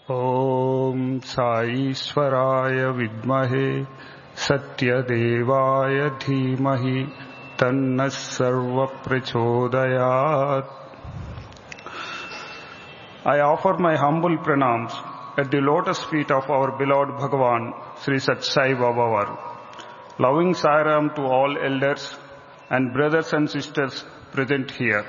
ॐ साईश्वराय विद्महे सत्यदेवाय धीमहि तन्नः सर्वः प्रचोदयात्. I offer my humble pranams at the lotus feet of our beloved Bhagavan, Sri Sathya Sai Baba. Loving Sairam to all elders and brothers and sisters present here.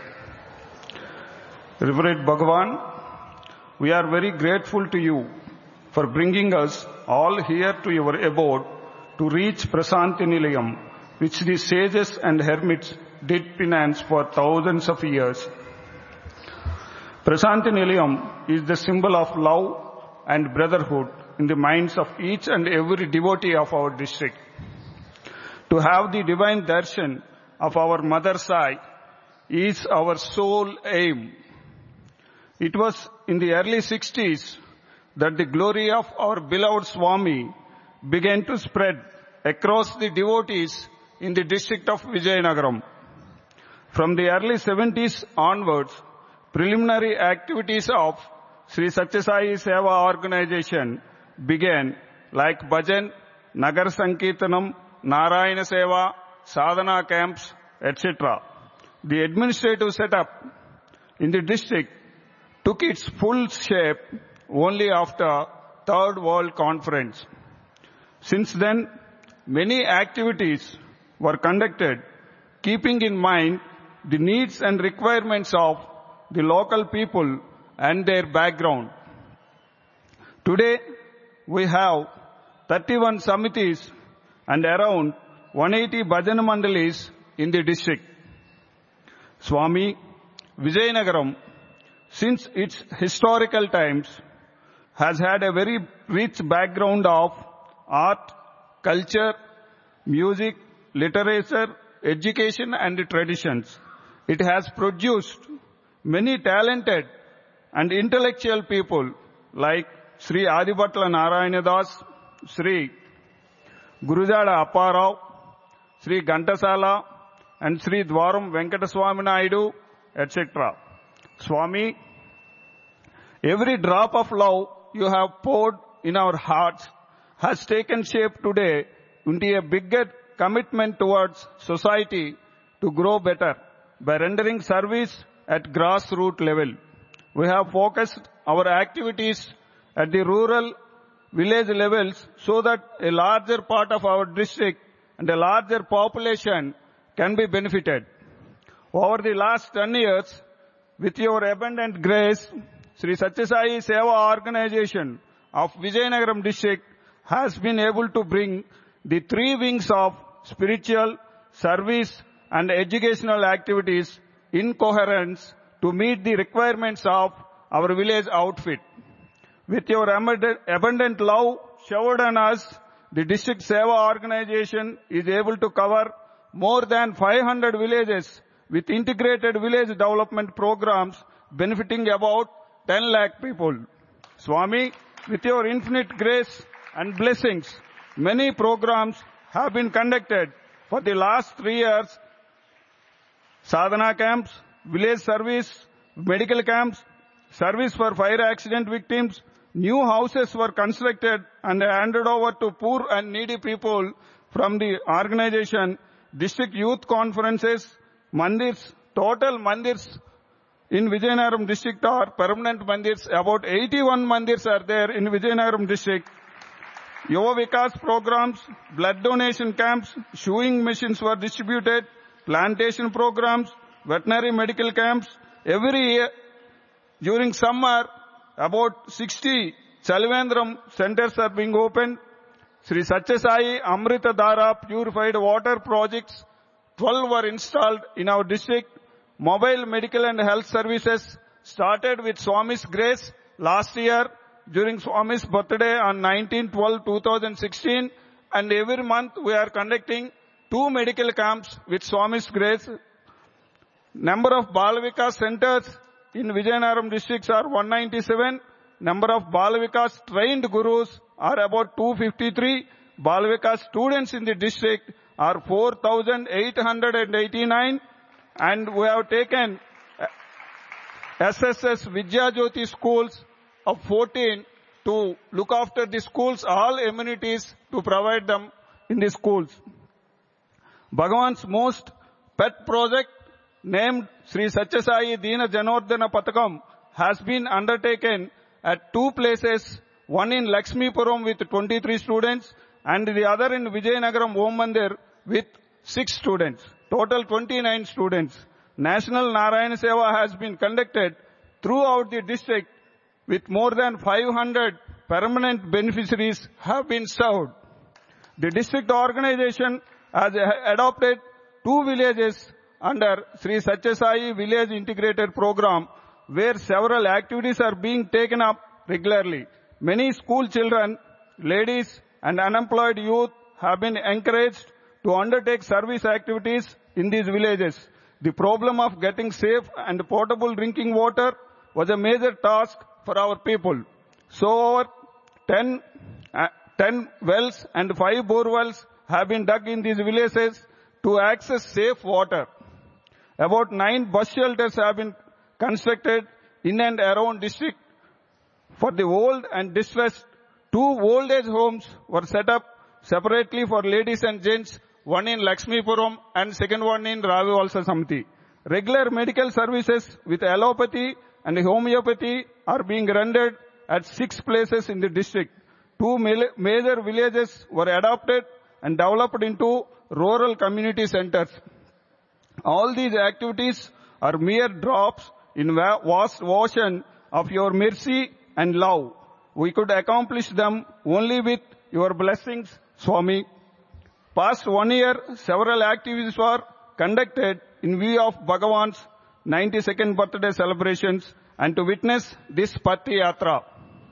Reverend Bhagavan, we are very grateful to you for bringing us all here to your abode to reach Prasanthi Nilayam, which the sages and hermits did penance for thousands of years. Prasanthi Nilayam is the symbol of love and brotherhood in the minds of each and every devotee of our district. To have the divine darshan of our Mother Sai is our sole aim. It was in the early 60s that the glory of our beloved Swami began to spread across the devotees in the district of Vijayanagaram. From the early 70s onwards, preliminary activities of Sri Sathya Sai Seva organization began like Bhajan, Nagar Sankirtanam, Narayana Seva, Sadhana camps, etc. The administrative setup in the district took its full shape only after Third World Conference. Since then, many activities were conducted keeping in mind the needs and requirements of the local people and their background. Today, we have 31 samitis and around 180 bhajan mandalis in the district. Swami, Vijayanagaram, since its historical times, has had a very rich background of art, culture, music, literature, education and traditions. It has produced many talented and intellectual people like Sri Adibhatla Narayana Das, Sri Gurujada Apparao, Sri Ghantasala and Sri Dwaram Venkataswamy Naidu, etc. Swami, every drop of love you have poured in our hearts has taken shape today into a bigger commitment towards society to grow better by rendering service at grassroots level. We have focused our activities at the rural village levels so that a larger part of our district and a larger population can be benefited. Over the last 10 years, with your abundant grace, Sri Sathya Sai Seva organization of Vijayanagaram district has been able to bring the three wings of spiritual, service and educational activities in coherence to meet the requirements of our village outfit. With your abundant love showered on us, the district Seva organization is able to cover more than 500 villages with integrated village development programs benefiting about 10 lakh people. Swami, with your infinite grace and blessings, many programs have been conducted for the last 3 years. Sadhana camps, village service, medical camps, service for fire accident victims, new houses were constructed and handed over to poor and needy people from the organization, district youth conferences, mandirs, total mandirs in Vijayanagaram district are permanent mandirs. About 81 mandirs are there in Vijayanagaram district. Yuva Vikas programs, blood donation camps, sewing machines were distributed, plantation programs, veterinary medical camps. Every year, during summer, about 60 Chalvendram centers are being opened. Sri Sathya Sai Amrita Dhara purified water projects, 12 were installed in our district. Mobile medical and health services started with Swami's grace last year during Swami's birthday on 19/12/2016, and every month we are conducting 2 medical camps with Swami's grace. Number of Balavikas centers in Vijayanagaram districts are 197. Number of Balavikas trained gurus are about 253. Balavikas students in the district are 4,889. And we have taken SSS Vidya Jyoti schools of 14 to look after the schools, all amenities to provide them in the schools. Bhagavan's most pet project, named Sri Satya Sai Deena Janordana Pathakam, has been undertaken at two places, one in Lakshmipuram with 23 students and the other in Vijayanagaram Om Mandir with 6 students, total 29 students. National Narayana Seva has been conducted throughout the district with more than 500 permanent beneficiaries have been served. The district organization has adopted 2 villages under Sri Satya Sai Village Integrated Program, where several activities are being taken up regularly. Many school children, ladies and unemployed youth have been encouraged to undertake service activities in these villages. The problem of getting safe and portable drinking water was a major task for our people. So over 10 wells and 5 bore wells have been dug in these villages to access safe water. About 9 bus shelters have been constructed in and around district. For the old and distressed, 2 old age homes were set up separately for ladies and gents, one in Lakshmipuram and second one in Ravivalsa Samiti. Regular medical services with allopathy and homeopathy are being rendered at 6 places in the district. 2 major villages were adopted and developed into rural community centers. All these activities are mere drops in vast ocean of your mercy and love. We could accomplish them only with your blessings, Swami. Past 1 year, several activities were conducted in view of Bhagavan's 92nd birthday celebrations and to witness this Patti Yatra.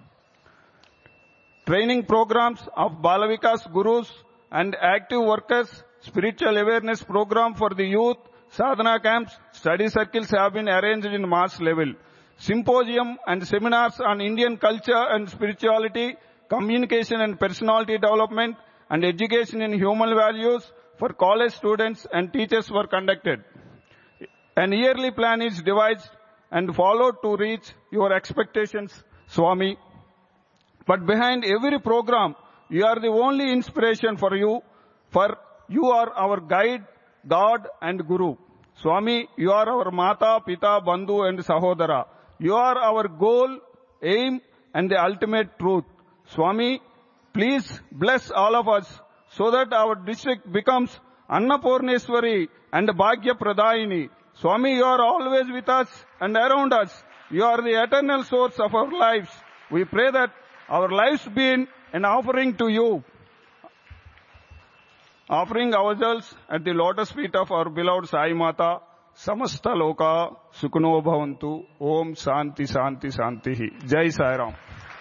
Training programs of Balavikas Gurus and active workers, spiritual awareness program for the youth, sadhana camps, study circles have been arranged in mass level. Symposium and seminars on Indian culture and spirituality, communication and personality development, and education in human values for college students and teachers were conducted. An yearly plan is devised and followed to reach your expectations, Swami. But behind every program, you are the only inspiration for you are our guide, God and Guru. Swami, you are our Mata, Pita, Bandhu and Sahodara. You are our goal, aim and the ultimate truth. Swami, please bless all of us so that our district becomes Annapurneswari and Bhagya Pradayini. Swami, you are always with us and around us. You are the eternal source of our lives. We pray that our lives be an offering to you. Offering ourselves at the lotus feet of our beloved Sai Mata, Samasta Loka Sukhuno Bhavantu, Om Shanti Shanti Shanti. Jai Sai Ram.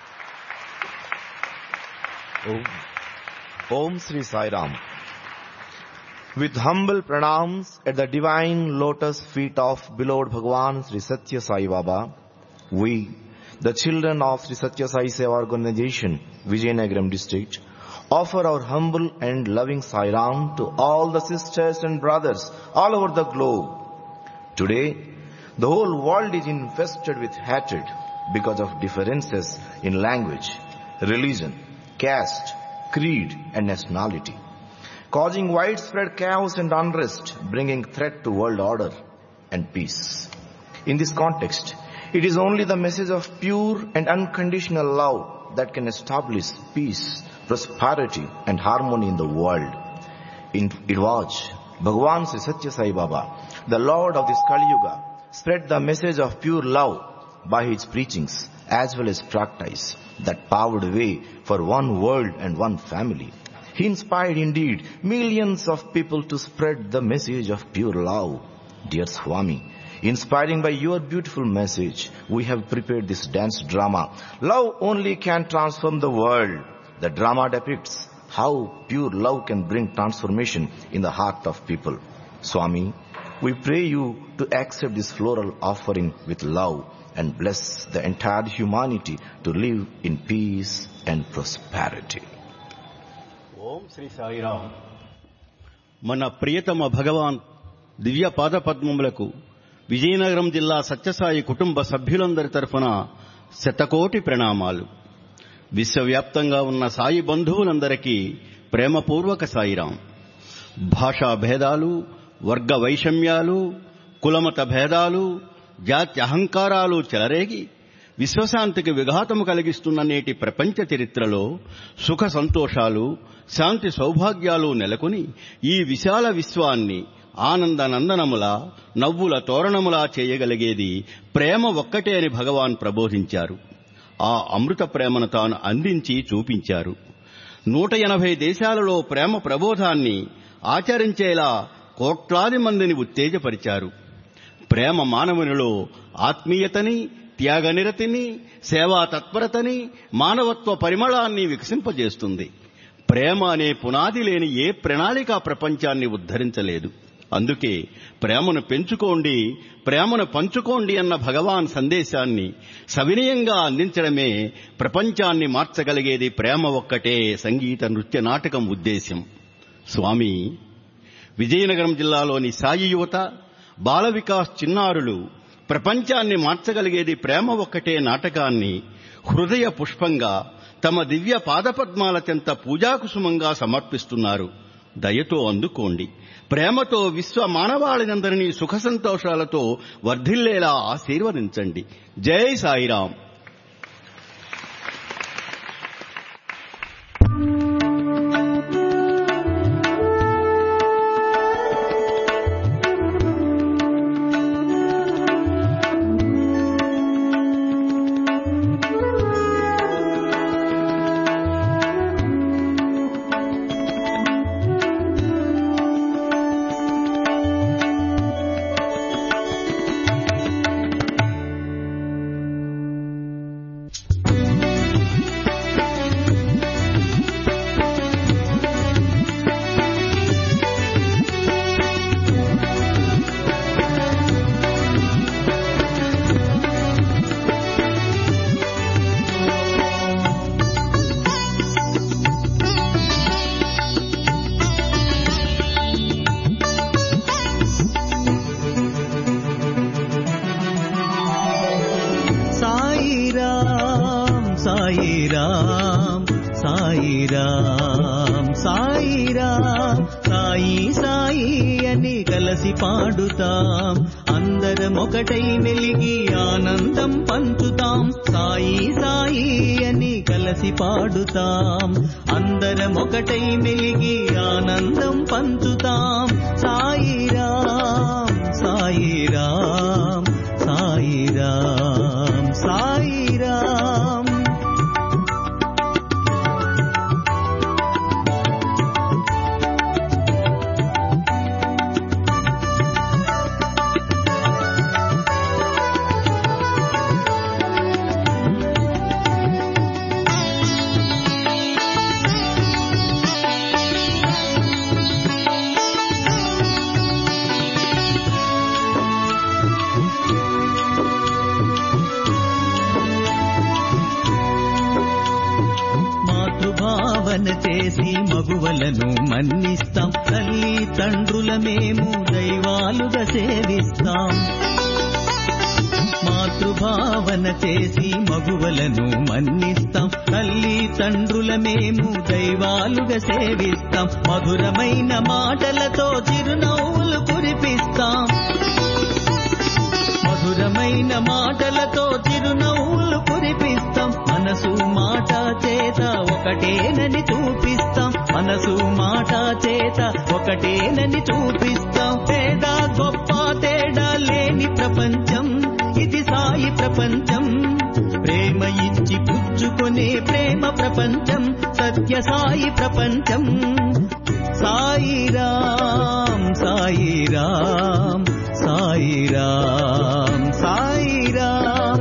Om Sri Sai Ram. With humble pranams at the divine lotus feet of beloved Bhagavan Sri Satya Sai Baba, we, the children of Sri Satya Sai Seva Organization, Vijayanagaram district, offer our humble and loving Sai Ram to all the sisters and brothers all over the globe. Today, the whole world is infested with hatred because of differences in language, religion, caste, creed and nationality, causing widespread chaos and unrest, bringing threat to world order and peace. In this context, it is only the message of pure and unconditional love that can establish peace, prosperity and harmony in the world. It was Bhagavan Sri Satya Sai Baba, the Lord of this Kali Yuga, spread the message of pure love by his preachings as well as practice that paved way for one world and one family. He inspired indeed millions of people to spread the message of pure love. Dear Swami, inspiring by your beautiful message, we have prepared this dance drama. Love only can transform the world. The drama depicts how pure love can bring transformation in the heart of people. Swami, we pray you to accept this floral offering with love and bless the entire humanity to live in peace and prosperity. Om Sri Sai Ram. Mana Priyatama Bhagavan Divya Pada Padmumuలకు Vizianagaram జిల్లా సత్యసాయి కుటుంబ సభ్యులందరి తరఫున శతకోటి ప్రణామాలు. విశ్వవ్యాప్తంగా ఉన్న సాయి బంధువులందరికీ ప్రేమపూర్వక సాయిరాం. భాషా భేదాలు, వర్గ వైషమ్యాలు, కులమత భేదాలు, జాతి అహంకారాలు చెలరేగి విశ్వశాంతికి విఘాతము కలిగిస్తున్న నేటి ప్రపంచ చరిత్రలో సుఖ సంతోషాలు, శాంతి సౌభాగ్యాలు నెలకొని ఈ విశాల విశ్వాన్ని ఆనంద నందనములా, నవ్వుల తోరణములా చేయగలిగేది ప్రేమ ఒక్కటే అని భగవాన్ ప్రబోధించారు. ఆ అమృత ప్రేమను తాను అందించి చూపించారు. 180 దేశాలలో ప్రేమ ప్రబోధాన్ని ఆచరించేలా కోట్లాది మందిని ఉత్తేజపరిచారు. ప్రేమ మానవునిలో ఆత్మీయతని, త్యాగనిరతిని, సేవా తత్పరతని, మానవత్వ పరిమళాన్ని వికసింపజేస్తుంది. ప్రేమ అనే పునాది లేని ఏ ప్రణాళిక ప్రపంచాన్ని ఉద్ధరించలేదు. అందుకే ప్రేమను పెంచుకోండి, ప్రేమను పంచుకోండి అన్న భగవాన్ సందేశాన్ని సవినయంగా అందించడమే ప్రపంచాన్ని మార్చగలిగేది ప్రేమ ఒక్కటే సంగీత నృత్య నాటకం ఉద్దేశ్యం. స్వామి, విజయనగరం జిల్లాలోని సాయి యువత, బాల వికాస్ చిన్నారులు ప్రపంచాన్ని మార్చగలిగేది ప్రేమ ఒక్కటే నాటకాన్ని హృదయ పుష్పంగా తమ దివ్య పాదపద్మాల చెంత పూజాకుసుమంగా సమర్పిస్తున్నారు. దయతో అందుకోండి. ప్రేమతో విశ్వ మానవాళినందరినీ సుఖ సంతోషాలతో వర్ధిల్లేలా ఆశీర్వదించండి. జై సాయిరాం. సాయిరాం సాయిరాం సాయిరాం సాయి సాయి అని కలసి పాడుతాం, అందరం ఒకటై మెలిగి ఆనందం పంచుతాం. సాయి సాయి అని కలసి పాడుతాం, అందరం ఒకటై మెలిగి ఆనందం పంచుతాం. సాయిరాం సాయిరాం సాయిరాం సాయిరాం. చేసి మగువలను మన్నిస్తాం, తల్లి తండ్రుల మేము దైవాలుగా సేవిస్తాం. మాతృభావన చేసి మగువలను మన్నిస్తాం, తల్లి తండ్రుల మేము దైవాలుగా సేవిస్తాం. మధురమైన మాటలతో చిరునవ్వులు కురిపిస్తాం, మధురమైన మాటలతో చిరునవ్వులు కురిపిస్తాం. మనసు మాట చేత ఒకటేనని చూపిస్తాం, మనసు మాట చేత ఒకటేనని చూపిస్తాం. పేద గొప్ప తేడా లేని ప్రపంచం ఇది సాయి ప్రపంచం. ప్రేమ ఇచ్చి పుచ్చుకునే ప్రేమ ప్రపంచం సత్య సాయి ప్రపంచం. సాయిరాం సాయిరాం సాయిరాం సాయిరాం.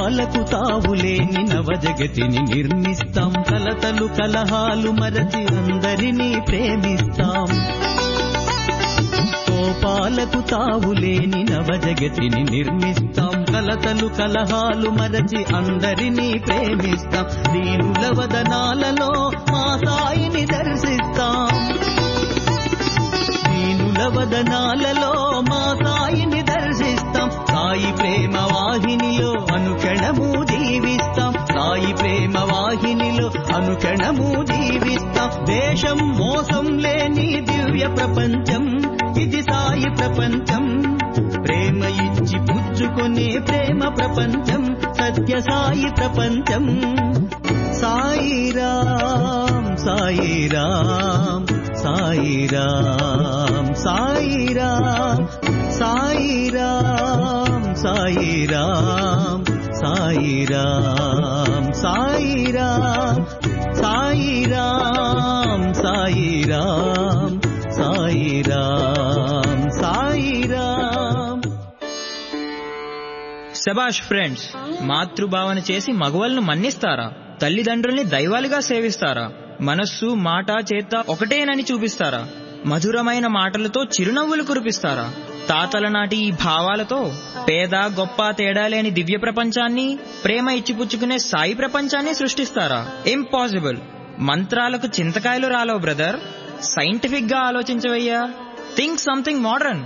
కోపాలకు తావులేని నవజగతిని నిర్మిస్తాం. కలతలు కలహాలు మరచి అందరినీ ప్రేమిస్తాం. కోపాలకు తావులేని నవజగతిని నిర్మిస్తాం. కలతలు కలహాలు మరచి అందరినీ ప్రేమిస్తాం. దీనుల వదనాలలో మా సాయిని దర్శిస్తాం. దీనుల వదనాలలో మా సాయిని దర్శిస్తాం. సాయి ప్రేమ వాహినిలో అనుక్షణము జీవిస్తాం. సాయి ప్రేమ వాహినిలో అనుక్షణము జీవిస్తాం. దేశం మోసం లేని దివ్య ప్రపంచం ఇది సాయి ప్రపంచం. ప్రేమ ఇచ్చి పుచ్చుకునే ప్రేమ ప్రపంచం సత్య సాయి ప్రపంచం. సాయి రామ్ సాయి రామ్ సాయి రామ్ సాయి రామ్ సాయి రామ్ సాయి రామ్ సాయి రామ్ సాయి రామ్ సాయి రామ్ సాయి రామ్ సాయి రామ్ సాయి రామ్. శబాష్ ఫ్రెండ్స్, మాతృభావన చేసి మగవాళ్ళను మన్నిస్తారా? తల్లిదండ్రుల్ని దైవాలుగా సేవిస్తారా? మనస్సు మాట చేత ఒకటేనని చూపిస్తారా? మధురమైన మాటలతో చిరునవ్వులు కురిపిస్తారా? తాతల నాటి ఈ భావాలతో పేద గొప్ప తేడా లేని దివ్య ప్రపంచాన్ని, ప్రేమ ఇచ్చిపుచ్చుకునే సాయి ప్రపంచాన్ని సృష్టిస్తారా? ఇంపాసిబుల్. మంత్రాలకు చింతకాయలు రాలవు బ్రదర్. సైంటిఫిక్ గా ఆలోచించవయ్యా. Think something modern.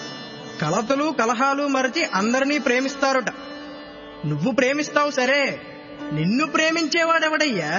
కలతలు కలహాలు మరచి అందరినీ ప్రేమిస్తారుట. నువ్వు ప్రేమిస్తావు సరే, నిన్ను ప్రేమించేవాడెవడయ్యా?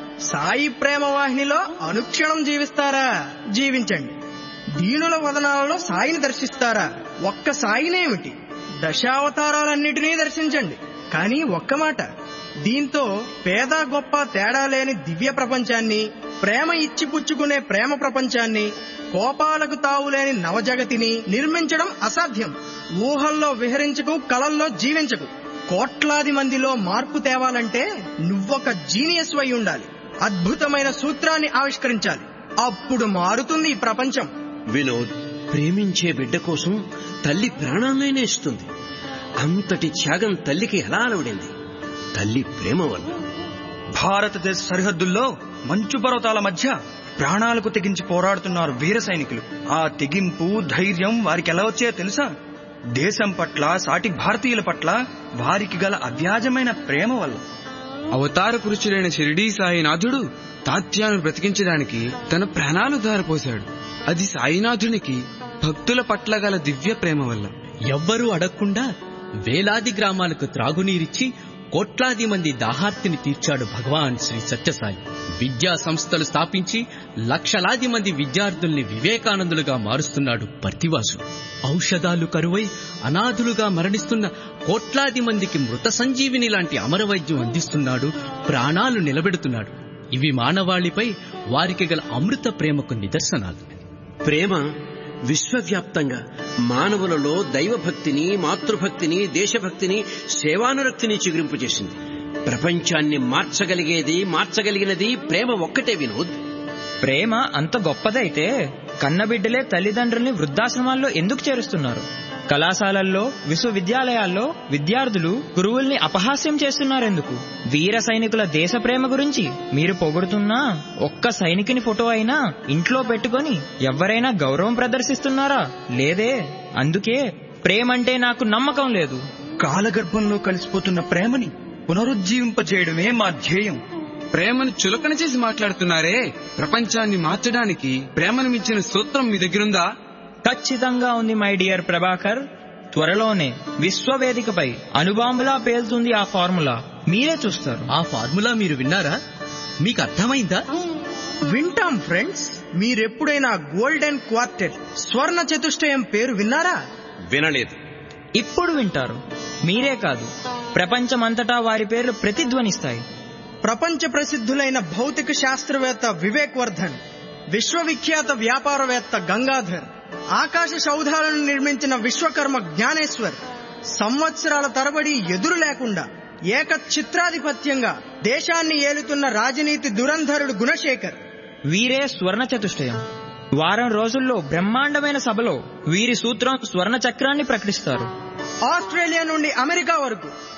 సాయి ప్రేమ వాహినిలో అనుక్షణం జీవిస్తారా? జీవించండి. దీనుల వదనాలలో సాయిని దర్శిస్తారా? ఒక్క సాయినేమిటి, దశావతారాలన్నిటినీ దర్శించండి. కానీ ఒక్క మాట, దీంతో పేద గొప్ప తేడా లేని దివ్య ప్రపంచాన్ని, ప్రేమ ఇచ్చి పుచ్చుకునే ప్రేమ ప్రపంచాన్ని, కోపాలకు తావులేని నవజగతిని నిర్మించడం అసాధ్యం. ఊహల్లో విహరించకు, కలల్లో జీవించకు. కోట్లాది మందిలో మార్పు తేవాలంటే నువ్వొక జీనియస్ వై ఉండాలి. అద్భుతమైన సూత్రాన్ని ఆవిష్కరించాలి. అప్పుడు మారుతుంది ఈ ప్రపంచం. వినోద్, ప్రేమించే బిడ్డ కోసం తల్లి ప్రాణాలైనా ఇస్తుంది. అంతటి త్యాగం తల్లికి ఎలా అలవడింది? తల్లి ప్రేమ వల్ల. భారతదేశ సరిహద్దుల్లో మంచు పర్వతాల మధ్య ప్రాణాలకు తెగించి పోరాడుతున్నారు వీర సైనికులు. ఆ తెగింపు, ధైర్యం వారికి ఎలా వచ్చాయో తెలుసా? దేశం పట్ల, సాటి భారతీయుల పట్ల వారికి గల అవ్యాజమైన ప్రేమ వల్ల. అవతార పురుషుడైన షిరిడీ సాయినాథుడు తాత్యాను బ్రతికించడానికి తన ప్రాణాలు ధారపోశాడు. అది సాయినాథునికి భక్తుల పట్ల గల దివ్య ప్రేమ వల్ల. ఎవ్వరూ అడగకుండా వేలాది గ్రామాలకు త్రాగునీరిచ్చి కోట్లాది మంది దాహార్తిని తీర్చాడు భగవాన్ శ్రీ సత్యసాయి. విద్యా సంస్థలు స్థాపించి లక్షలాది మంది విద్యార్థుల్ని వివేకానందులుగా మారుస్తున్నాడు పర్తివాసు. ఔషధాలు కరువై అనాథులుగా మరణిస్తున్న కోట్లాది మందికి మృత సంజీవిని లాంటి అమరవైద్యం అందిస్తున్నాడు, ప్రాణాలు నిలబెడుతున్నాడు. ఇవి మానవాళిపై వారికి గల అమృత ప్రేమకు నిదర్శనాలు. ప్రేమ విశ్వవ్యాప్తంగా మానవులలో దైవభక్తిని, మాతృభక్తిని, దేశభక్తిని, సేవానురక్తిని చిగురింపు చేసింది. ప్రపంచాన్ని మార్చగలిగినది ప్రేమ ఒక్కటే వినోద్. ప్రేమ అంత గొప్పదైతే కన్నబిడ్డలే తల్లిదండ్రుల్ని వృద్ధాశ్రమాల్లో ఎందుకు చేరుస్తున్నారు? కళాశాలల్లో, విశ్వవిద్యాలయాల్లో విద్యార్థులు గురువుల్ని అపహాస్యం చేస్తున్నారెందుకు? వీర సైనికుల దేశ ప్రేమ గురించి మీరు పొగుడుతున్నా ఒక్క సైనికుని ఫోటో అయినా ఇంట్లో పెట్టుకొని ఎవరైనా గౌరవం ప్రదర్శిస్తున్నారా? లేదే. అందుకే ప్రేమంటే నాకు నమ్మకం లేదు. కాలగర్భంలో కలిసిపోతున్న ప్రేమని పునరుజ్జీవింపజేయడమే మా ధ్యేయం. ప్రేమను చులకన చేసి మాట్లాడుతున్నారే. ప్రపంచాన్ని మార్చడానికి ప్రేమను మించిన సూత్రం మీ దగ్గరుందా? ఖచ్చితంగా ఉంది మై డియర్ ప్రభాకర్. త్వరలోనే విశ్వవేదికపై అణుబాంబులా పేలుతుంది ఆ ఫార్ములా. మీరే చూస్తారు. ఆ ఫార్ములా మీరు విన్నారా? మీకు అర్థమైందా? వింటాం ఫ్రెండ్స్. మీరెప్పుడైనా గోల్డెన్ క్వార్టెట్, స్వర్ణ చతుష్టయం పేరు విన్నారా? వినలేదు. ఇప్పుడు వింటారు. మీరే కాదు, ప్రపంచమంతటా వారి పేర్లు ప్రతిధ్వనిస్తాయి. ప్రపంచ ప్రసిద్ధులైన భౌతిక శాస్త్రవేత్త వివేక్ వర్ధన్, విశ్వవిఖ్యాత వ్యాపారవేత్త గంగాధర్, ఆకాశ సౌధాలను నిర్మించిన విశ్వకర్మ జ్ఞానేశ్వర్, సంవత్సరాల తరబడి ఎదురు లేకుండా ఏకఛత్రాధిపత్యంగా దేశాన్ని ఏలుతున్న రాజనీతి దురంధరుడు గుణశేఖర్. వీరే స్వర్ణ చతుష్టయం. వారం రోజుల్లో బ్రహ్మాండమైన సభలో వీరి సూత్రం స్వర్ణ చక్రాన్ని ప్రకటిస్తారు. ఆస్ట్రేలియా నుండి అమెరికా వరకు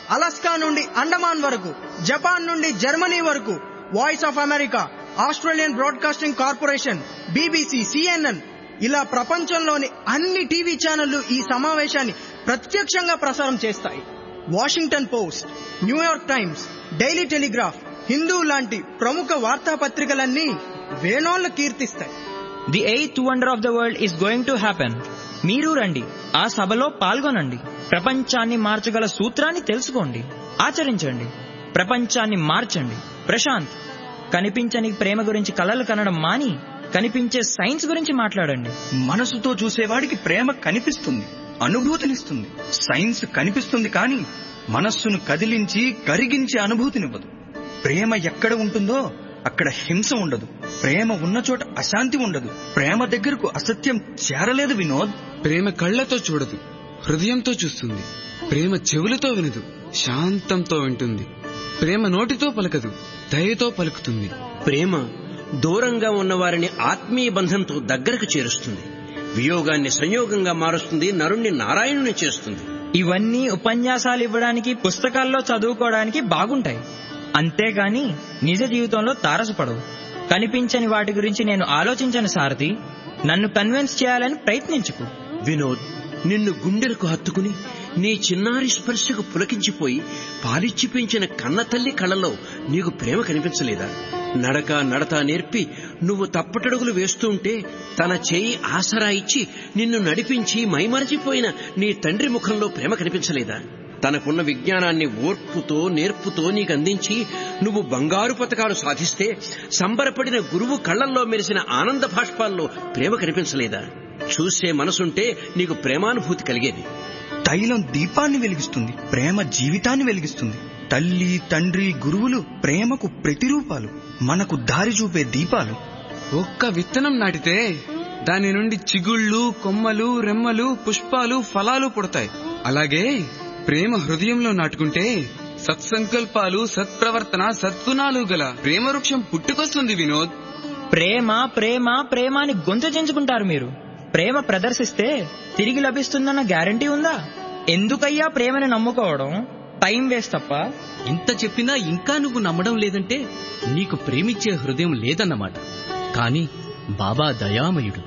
అలాస్కా నుండి అండమాన్ వరకు, జపాన్ నుండి జర్మనీ వరకు, Voice of America, Australian Broadcasting Corporation, BBC, CNN ఇలా ప్రపంచంలోని అన్ని టీవీ ఛానళ్లు ఈ సమావేశాన్ని ప్రత్యక్షంగా ప్రసారం చేస్తాయి. Washington Post, New York Times, Daily Telegraph, Hindu లాంటి ప్రముఖ వార్తాపత్రికలన్నీ వేణోళ్లు కీర్తిస్తాయి. The 8th wonder of the world is going to happen. మీరు రండి, ఆ సభలో పాల్గొనండి. ప్రపంచాన్ని మార్చగల సూత్రాన్ని తెలుసుకోండి, ఆచరించండి, ప్రపంచాన్ని మార్చండి. ప్రశాంత్, కనిపించని ప్రేమ గురించి కలలు కనడం మాని కనిపించే సైన్స్ గురించి మాట్లాడండి. మనసుతో చూసేవాడికి ప్రేమ కనిపిస్తుంది, అనుభూతినిస్తుంది. సైన్స్ కనిపిస్తుంది కానీ మనస్సును కదిలించి కరిగించే అనుభూతినివ్వదు. ప్రేమ ఎక్కడ ఉంటుందో అక్కడ హింస ఉండదు. ప్రేమ ఉన్న చోట అశాంతి ఉండదు. ప్రేమ దగ్గరకు అసత్యం చేరలేదు వినోద్. ప్రేమ కళ్లతో చూడదు, హృదయంతో చూస్తుంది. ప్రేమ చెవులతో వినదు, శాంతంతో వింటుంది. ప్రేమ నోటితో పలకదు, దయతో పలుకుతుంది. ప్రేమ దూరంగా ఉన్నవారిని ఆత్మీయ బంధంతో దగ్గరకు చేరుస్తుంది. వియోగాన్ని సంయోగంగా మారుస్తుంది, నరుణ్ణి నారాయణుని చేస్తుంది. ఇవన్నీ ఉపన్యాసాలు ఇవ్వడానికి, పుస్తకాల్లో చదువుకోవడానికి బాగుంటాయి, అంతేగాని నిజ జీవితంలో తారసపడవు. కనిపించని వాటి గురించి నేను ఆలోచించను సారథి. నన్ను కన్విన్స్ చేయాలని ప్రయత్నించుకు. వినోద్, నిన్ను గుండెలకు హత్తుకుని నీ చిన్నారి స్పర్శకు పులకించిపోయి పాలిచ్చి పెంచిన కన్న తల్లి కళ్ళలో నీకు ప్రేమ కనిపించలేదా? నడక నడత నేర్పి నువ్వు తప్పటడుగులు వేస్తూ ఉంటే తన చేయి ఆసరా ఇచ్చి నిన్ను నడిపించి మైమరచిపోయిన నీ తండ్రి ముఖంలో ప్రేమ కనిపించలేదా? తనకున్న విజ్ఞానాన్ని ఓర్పుతో నేర్పుతో నీకు అందించి నువ్వు బంగారు పతకాలు సాధిస్తే సంబరపడిన గురువు కళ్లల్లో మెరిసిన ఆనంద భాష్పాల్లో ప్రేమ కనిపించలేదా? చూసే మనసుంటే నీకు ప్రేమానుభూతి కలిగేది. తైలం దీపాన్ని వెలిగిస్తుంది, ప్రేమ జీవితాన్ని వెలిగిస్తుంది. తల్లి, తండ్రి, గురువులు ప్రేమకు ప్రతిరూపాలు, మనకు దారి చూపే దీపాలు. ఒక్క విత్తనం నాటితే దాని నుండి చిగుళ్ళు, కొమ్మలు, రెమ్మలు, పుష్పాలు, ఫలాలు పుడతాయి. అలాగే ప్రేమ హృదయంలో నాటుకుంటే సత్సంకల్పాలు, సత్ప్రవర్తన, సద్గుణాలు గల ప్రేమ వృక్షం పుట్టుకొస్తుంది. వినోద్, ప్రేమ ప్రేమ ప్రేమ అని గొంతు చెంచుకుంటారు మీరు. ప్రేమ ప్రదర్శిస్తే తిరిగి లభిస్తుందన్న గ్యారంటీ ఉందా? ఎందుకయ్యా ప్రేమని నమ్ముకోవడం? టైం వేస్ట్ తప్ప. ఇంత చెప్పినా ఇంకా నువ్వు నమ్మడం లేదంటే నీకు ప్రేమించే హృదయం లేదన్నమాట. కాని బాబా దయామయుడు.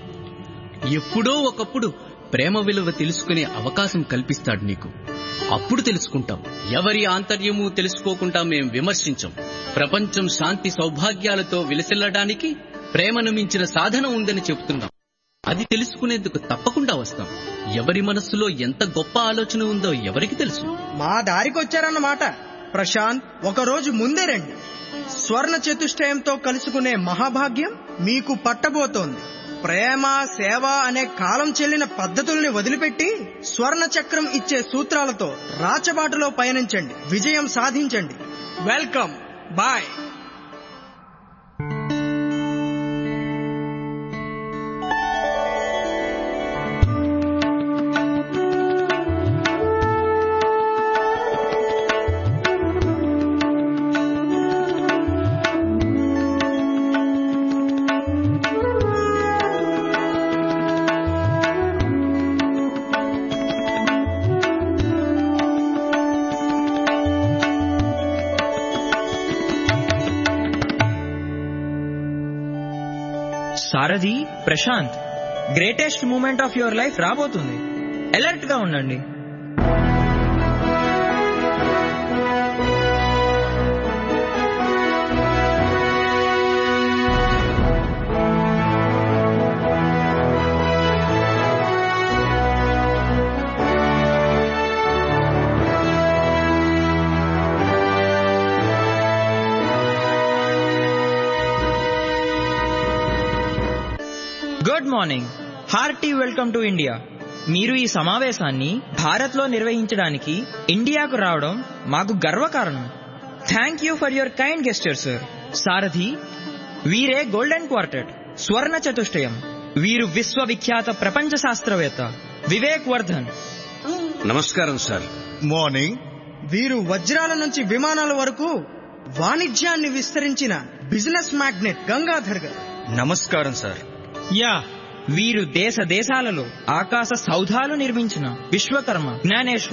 ఎప్పుడో ఒకప్పుడు ప్రేమ విలువ తెలుసుకునే అవకాశం కల్పిస్తాడు నీకు. అప్పుడు తెలుసుకుంటాం. ఎవరి ఆంతర్యము తెలుసుకోకుండా మేం విమర్శించం. ప్రపంచం శాంతి సౌభాగ్యాలతో విలసిల్లడానికి ప్రేమను మించిన సాధన ఉందని చెబుతున్నాం. అది తెలుసుకునేందుకు తప్పకుండా వస్తాం. ఎవరి మనస్సులో ఎంత గొప్ప ఆలోచన ఉందో ఎవరికి తెలుసు. మా దారికొచ్చారన్నమాట. ప్రశాంత్, ఒకరోజు ముందే రండి. స్వర్ణ చతుష్టయంతో కలుసుకునే మహాభాగ్యం మీకు పట్టబోతోంది. ప్రేమ, సేవ అనే కాలం చెల్లిన పద్ధతుల్ని వదిలిపెట్టి స్వర్ణ చక్రం ఇచ్చే సూత్రాలతో రాచబాటలో పయనించండి, విజయం సాధించండి. Welcome, boy. Sarathi, Prashanth, greatest moment of your life రాబోతుంది. అలర్ట్ గా ఉండండి. Good morning. Hearty welcome to India. మీరు ఈ సమావేశాన్ని భారత్ లో నిర్వహించడానికి ఇండియాకు రావడం మాకు గర్వకారణం. Thank you for your kind gesture sir. Sarathi, వీరే గోల్డెన్ క్వార్టెట్, స్వర్ణ చతుష్టయం. వీరు విశ్వవిఖ్యాత ప్రపంచ శాస్త్రవేత్త వివేక్ వర్ధన్. నమస్కారం సార్. మార్నింగ్. వీరు వజ్రాల నుంచి విమానాల వరకు వాణిజ్యాన్ని విస్తరించిన బిజినెస్ మ్యాగ్నెట్ గంగాధర్ గారు. నమస్కారం సార్. యా, వీరు దేశ దేశాలలో ఆకాశ సౌధాలు నిర్మించిన విశ్వకర్మ జ్ఞానేశ్వర్.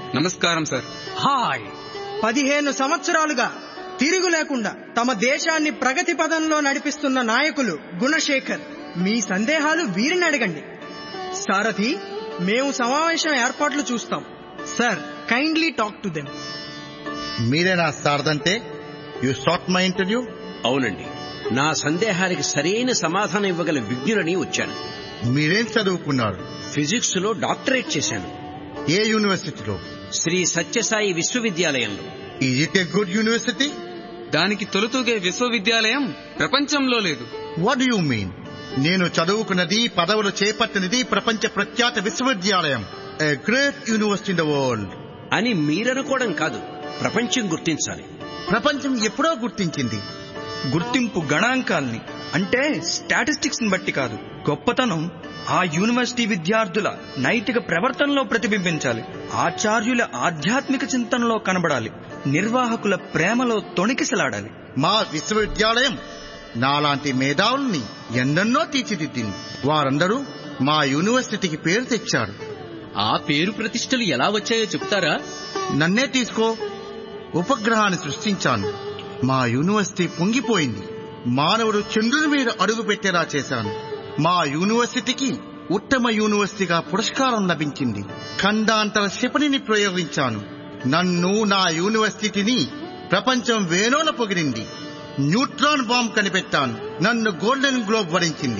నమస్కారం సార్. హాయ్. 15 సంవత్సరాలుగా తిరుగు లేకుండా తమ దేశాన్ని ప్రగతి పదంలో నడిపిస్తున్న నాయకులు గుణశేఖర్. మీ సందేహాలు వీరిని అడగండి. సారథి, మేము సమావేశం ఏర్పాట్లు చూస్తాం. Sir, kindly talk to them. మీరేనా సారథంటే? You start my interview. అవునండి, నా సందేహానికి సరైన సమాధానం ఇవ్వగల విజ్ఞులని వచ్చాను. మీరేం చదువుకున్నారు? ఫిజిక్స్ లో డాక్టరేట్ చేశాను. ఏ యూనివర్సిటీలో? శ్రీ సత్యసాయి విశ్వవిద్యాలయంలో. Is it a good university? దానికి తొలుతూగే విశ్వవిద్యాలయం ప్రపంచంలో లేదు. What do you mean? నేను చదువుకున్నది, పదవులు చేపట్టినది ప్రపంచ ప్రఖ్యాత విశ్వవిద్యాలయం, a great university in the world అని మీరనుకోవడం కాదు, ప్రపంచం గుర్తించాలి. ప్రపంచం ఎప్పుడో గుర్తించింది. గుర్తింపు గణాంకాల్ని, అంటే స్టాటిస్టిక్స్ ని బట్టి కాదు. గొప్పతనం ఆ యూనివర్సిటీ విద్యార్థుల నైతిక ప్రవర్తనలో ప్రతిబింబించాలి. ఆచార్యుల ఆధ్యాత్మిక చింతనలో కనబడాలి. నిర్వాహకుల ప్రేమలో తొణికిసలాడాలి. మా విశ్వవిద్యాలయం నాలాంటి మేధావుల్ని ఎన్నెన్నో తీర్చిదిద్దింది. వారందరూ మా యూనివర్సిటీకి పేరు తెచ్చారు. ఆ పేరు ప్రతిష్టలు ఎలా వచ్చాయో చెప్తారా? నన్నే తీసుకో. ఉపగ్రహాన్ని సృష్టించాను. మా యూనివర్సిటీ పొంగిపోయింది. మానవుడు చంద్రుని మీద అడుగు పెట్టేలా చేశాను. మా యూనివర్సిటీకి ఉత్తమ యూనివర్సిటీగా పురస్కారం లభించింది. ఖండాంతర క్షిపణిని ప్రయోగించాను. నన్ను, నా యూనివర్సిటీని ప్రపంచం వేణోల పొగిడింది. Neutron bomb కనిపెట్టాను. నన్ను గోల్డెన్ గ్లోబ్ వరించింది.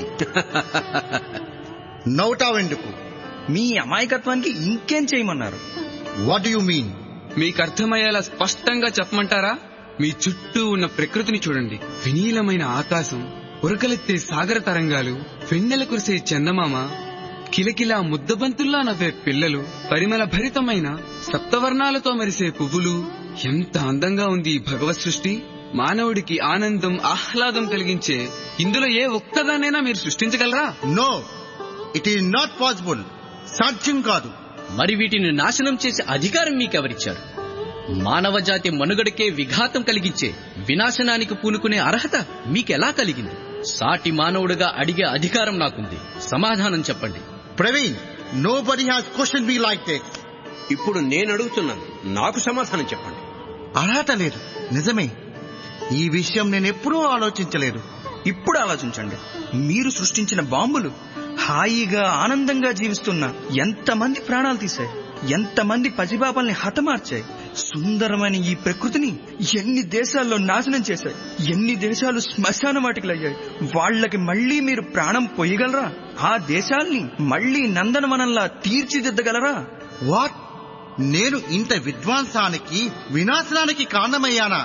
నవ్వుతావెందుకు? మీ అమాయకత్వానికి ఇంకేం చేయమన్నారు? What you mean? మీకు అర్థమయ్యేలా స్పష్టంగా చెప్పమంటారా? మీ చుట్టూ ఉన్న ప్రకృతిని చూడండి. వినీలమైన ఆకాశం, ఉరకలెత్తే సాగర తరంగాలు, వెన్నెల కురిసే చందమామ, కిలకిలా ముద్దబంతుల్లా నవ్వే పిల్లలు, పరిమళ భరితమైన సప్తవర్ణాలతో మెరిసే పువ్వులు. ఎంత అందంగా ఉంది ఈ భగవత్ సృష్టి! మానవుడికి ఆనందం, ఆహ్లాదం కలిగించే ఇందులో ఏ ఒక్కదానైనా మీరు సృష్టించగలరా? No, it is not possible. సాధ్యం కాదు. మరి వీటిని నాశనం చేసే అధికారం మీకెవరిచ్చారు? మానవ జాతి మనుగడకే విఘాతం కలిగించే వినాశనానికి పూనుకునే అర్హత మీకెలా కలిగింది? సాటి మానవుడిగా అడిగే అధికారం నాకుంది. సమాధానం చెప్పండి. Praveen, nobody has question me like this. ఇప్పుడు నేను అడుగుతున్నాను, నాకు సమాధానం చెప్పండి. అర్హత లేదు, నిజమే. ఈ విషయం నేనెప్పుడూ ఆలోచించలేదు. ఇప్పుడు ఆలోచించండి. మీరు సృష్టించిన బాంబులు హాయిగా ఆనందంగా జీవిస్తున్న ఎంతమంది ప్రాణాలు తీశాయి, ఎంతమంది పసిపాపల్ని హతమార్చాయి. సుందరమైన ఈ ప్రకృతిని ఎన్ని దేశాల్లో నాశనం చేశాయి. ఎన్ని దేశాలు శ్మశాన వాటికలయ్యాయి. వాళ్లకి మళ్లీ మీరు ప్రాణం పొయ్యగలరా? ఆ దేశాల్ని మళ్లీ నందనవనంలా తీర్చిదిద్దగలరా? వాట్? నేను ఇంత విధ్వంసానికి, వినాశనానికి కారణమయ్యానా?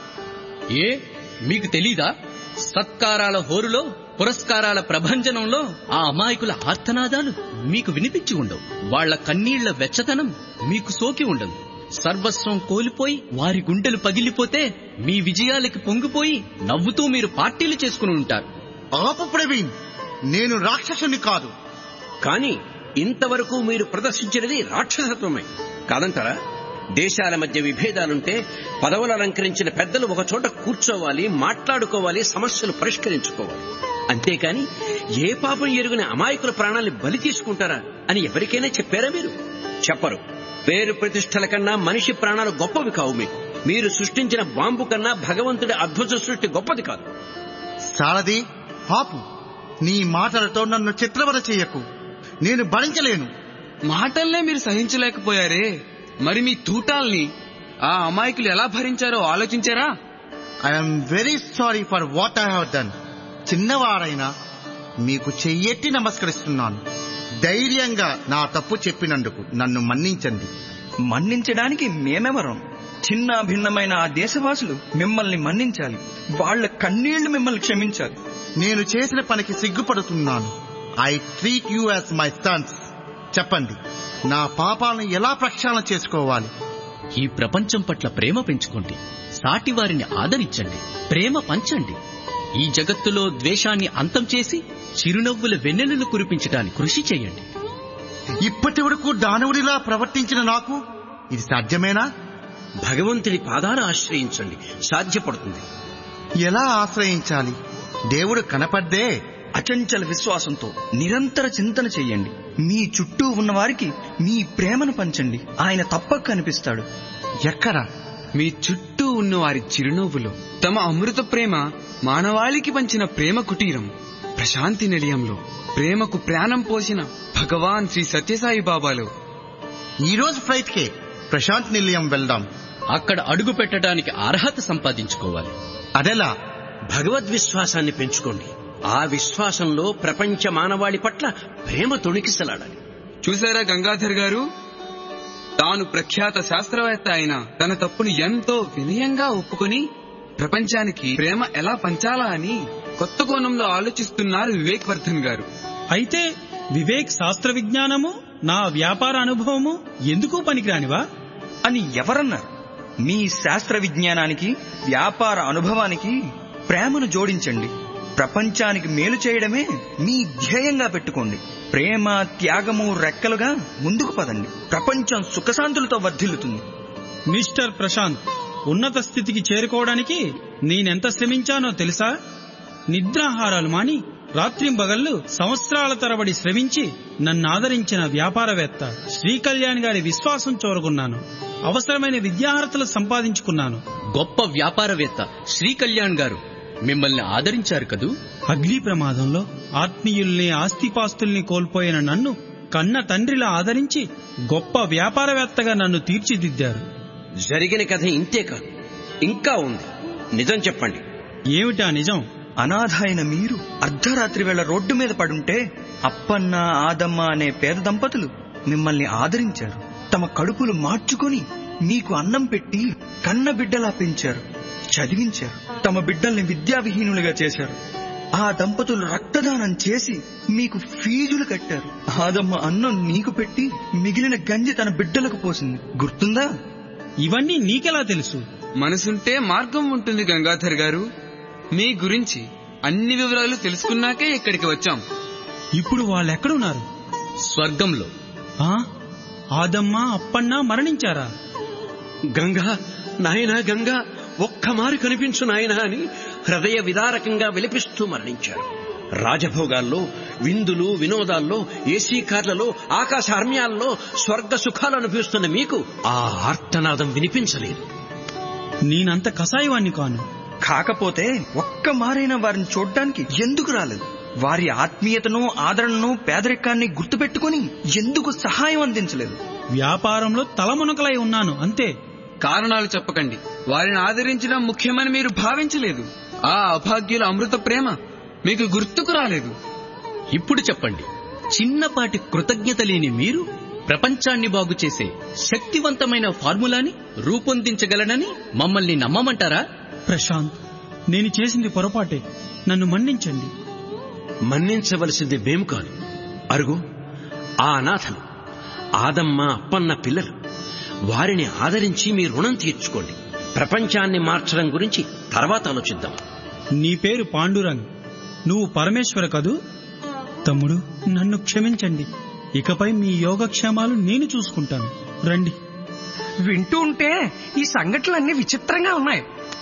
ఏ మీకు తెలీదా? సత్కారాల హోరులో, పురస్కారాల ప్రభంజనంలో ఆ అమాయకుల ఆర్తనాదాలు మీకు వినిపించి ఉండవు. వాళ్ల కన్నీళ్ల వెచ్చతనం మీకు సోకి ఉండదు. సర్వస్వం కోల్పోయి వారి గుండెలు పగిలిపోతే మీ విజయాలకి పొంగిపోయి నవ్వుతూ మీరు పార్టీలు చేసుకుని ఉంటారు. ఆపు ప్రవీణ్, నేను రాక్షసుని కాదు. కానీ ఇంతవరకు మీరు ప్రదర్శించినది రాక్షసత్వమే కాదంటారా? దేశాల మధ్య విభేదాలుంటే పదవులు అలంకరించిన పెద్దలు ఒక చోట కూర్చోవాలి, మాట్లాడుకోవాలి, సమస్యలు పరిష్కరించుకోవాలి. అంతేకాని ఏ పాపం ఎరుగని అమాయకుల ప్రాణాల్ని బలి తీసుకుంటారా అని ఎవరికైనా చెప్పారా? మీరు చెప్పరు. పేరు ప్రతిష్టల కన్నా మనిషి ప్రాణాలు గొప్పవి కావు. మీరు సృష్టించిన బాంబు కన్నా భగవంతుడి అద్భుత సృష్టి గొప్పది కాదు. సారథి, ఆపు. నీ మాటలతో నన్ను చిత్రవద చేయకు. నేను భరించలేను. మాటల్నే మీరు సహించలేకపోయారే, మరి మీ తూటాల్ని ఆ అమాయకులు ఎలా భరించారో ఆలోచించారా? I'm very sorry for what I have done. చిన్నవారైనా మీకు చెయ్యెత్తి నమస్కరిస్తున్నాను. ధైర్యంగా నా తప్పు చెప్పినందుకు నన్ను మన్నించండి. మన్నించడానికి మేమెవరం? చిన్న భిన్నమైన ఆ దేశవాసులు మిమ్మల్ని మన్నించాలి. వాళ్ల కన్నీళ్లు మిమ్మల్ని క్షమించాలి. నేను చేసిన పనికి సిగ్గుపడుతున్నాను. I treat you as my sons. చెప్పండి, నా పాపాలను ఎలా ప్రక్షాళన చేసుకోవాలి? ఈ ప్రపంచం పట్ల ప్రేమ పెంచుకోండి. సాటి వారిని ఆదరించండి. ప్రేమ పంచండి. ఈ జగత్తులో ద్వేషాన్ని అంతం చేసి చిరునవ్వుల వెన్నెలను కురిపించడానికి కృషి చేయండి. ఇప్పటి వరకు దానవుడిలా ప్రవర్తించిన నాకు ఇది సాధ్యమేనా? భగవంతుడి పాదాలు ఆశ్రయించండి, సాధ్యపడుతుంది. ఎలా ఆశ్రయించాలి? దేవుడు కనపడ్డే. అచంచల విశ్వాసంతో నిరంతర చింతన చెయ్యండి. మీ చుట్టూ ఉన్న వారికి మీ ప్రేమను పంచండి. ఆయన తప్పక కనిపిస్తాడు. ఎక్కడ? మీ చుట్టూ ఉన్న వారి చిరునవ్వులో తమ అమృత ప్రేమ మానవాళికి పంచిన ప్రేమ కుటీరం ప్రశాంతి నిలయంలో ప్రేమకు ప్రాణం పోసిన భగవాన్ శ్రీ సత్యసాయి బాబాలో. ఈ రోజు ఫ్లైట్ కే ప్రశాంత్ నిలయం వెళ్దాం. అక్కడ అడుగు పెట్టడానికి అర్హత సంపాదించుకోవాలి. అదెలా? భగవద్విశ్వాసాన్ని పెంచుకోండి. ఆ విశ్వాసంలో ప్రపంచ మానవాళి పట్ల ప్రేమ తొణికిసలాడాలి. చూసారా గంగాధర్ గారు, తాను ప్రఖ్యాత శాస్త్రవేత్త అయిన తన తప్పును ఎంతో వినయంగా ఒప్పుకొని ప్రపంచానికి ప్రేమ ఎలా పంచాలా అని కొత్త కోణంలో ఆలోచిస్తున్నారు వివేక్ వర్ధన్ గారు. అయితే వివేక్ శాస్త్ర విజ్ఞానము, నా వ్యాపార అనుభవము ఎందుకు పనికిరానివా అని ఎవరన్నారు? మీ శాస్త్ర విజ్ఞానానికి, వ్యాపార అనుభవానికి ప్రేమను జోడించండి. ప్రపంచానికి మేలు చేయడమే మీ ధ్యేయంగా పెట్టుకోండి. ప్రేమ, త్యాగము రెక్కలుగా ముందుకు పదండి. ప్రపంచం సుఖశాంతులతో వర్ధిల్లుతుంది. మిస్టర్ ప్రశాంత్, ఉన్నత స్థితికి చేరుకోవడానికి నేనెంత శ్రమించానో తెలుసా? నిద్రాహారాలు మాని రాత్రింబగళ్లు సంవత్సరాల తరబడి శ్రమించి నన్ను ఆదరించిన వ్యాపారవేత్త శ్రీకళ్యాణ్ గారి విశ్వాసం చూరగొన్నాను. అవసరమైన విద్యార్హతలు సంపాదించుకున్నాను. గొప్ప వ్యాపారవేత్త శ్రీకళ్యాణ్ గారు మిమ్మల్ని ఆదరించారు కదూ. అగ్ని ప్రమాదంలో ఆత్మీయుల్ని, ఆస్తిపాస్తుల్ని కోల్పోయిన నన్ను కన్న తండ్రిలా ఆదరించి గొప్ప వ్యాపారవేత్తగా నన్ను తీర్చిదిద్దారు. జరిగిన కథ ఇంతే కాదు, ఇంకా ఉంది. నిజం చెప్పండి. ఏమిటా నిజం? అనాథ అయిన మీరు అర్ధరాత్రి వేళ రోడ్డు మీద పడుంటే అప్పన్న, ఆదమ్మ అనే పేద దంపతులు మిమ్మల్ని ఆదరించారు. తమ కడుపులు మార్చుకొని మీకు అన్నం పెట్టి కన్న బిడ్డలా పెంచారు, చదివించారు. తమ బిడ్డల్ని విద్యావిహీనులుగా చేశారు. ఆ దంపతులు రక్తదానం చేసి మీకు ఫీజులు కట్టారు. ఆదమ్మ అన్నం నీకు పెట్టి మిగిలిన గంజి తన బిడ్డలకు పోసింది. గుర్తుందా? ఇవన్నీ నీకెలా తెలుసు? మనసుంటే మార్గం ఉంటుంది గంగాధర్ గారు. మీ గురించి అన్ని వివరాలు తెలుసుకున్నాకే ఇక్కడికి వచ్చాం. ఇప్పుడు వాళ్ళెక్కడున్నారు? స్వర్గంలో. ఆదమ్మ, అప్పన్న మరణించారా? గంగా, నాయనా గంగా, ఒక్కమారు కనిపించు నాయనా అని హృదయ విదారకంగా విలపిస్తూ మరణించారు. రాజభోగాల్లో, విందులు, వినోదాల్లో, ఏసీ కార్లలో, ఆకాశ హర్మ్యాల్లో స్వర్గ సుఖాలు అనుభవిస్తున్న మీకు ఆ ఆర్తనాదం వినిపించలేదు. నేనంత కసాయివాణ్ణి కాను. కాకపోతే ఒక్క మారైనా వారిని చూడ్డానికి ఎందుకు రాలేదు? వారి ఆత్మీయతను, ఆదరణను, పేదరికాన్ని గుర్తుపెట్టుకుని ఎందుకు సహాయం అందించలేదు? వ్యాపారంలో తలమునకలై ఉన్నాను, అంతే. కారణాలు చెప్పకండి. వారిని ఆదరించడం ముఖ్యమని మీరు భావించలేదు. ఆ అభాగ్యుల అమృత ప్రేమ మీకు గుర్తుకు రాలేదు. ఇప్పుడు చెప్పండి, చిన్నపాటి కృతజ్ఞత లేని మీరు ప్రపంచాన్ని బాగు చేసే శక్తివంతమైన ఫార్ములాని రూపొందించగలనని మమ్మల్ని నమ్మమంటారా? ప్రశాంత్, నేను చేసింది పొరపాటే. నన్ను మన్నించండి. మన్నించవలసింది మేము కాదు. అరుగు, ఆ అనాథలు ఆదమ్మ, అప్పన్న పిల్లలు. వారిని ఆదరించి మీ రుణం తీర్చుకోండి. ప్రపంచాన్ని మార్చడం గురించి తర్వాత ఆలోచిద్దాం. నీ పేరు పాండురంగ్, నువ్వు పరమేశ్వర కదూ? తమ్ముడు, నన్ను క్షమించండి. ఇకపై మీ యోగక్షేమాలు నేను చూసుకుంటాను. రండి. వింటూ ఉంటే ఈ సంఘటనలన్నీ విచిత్రంగా ఉన్నాయి.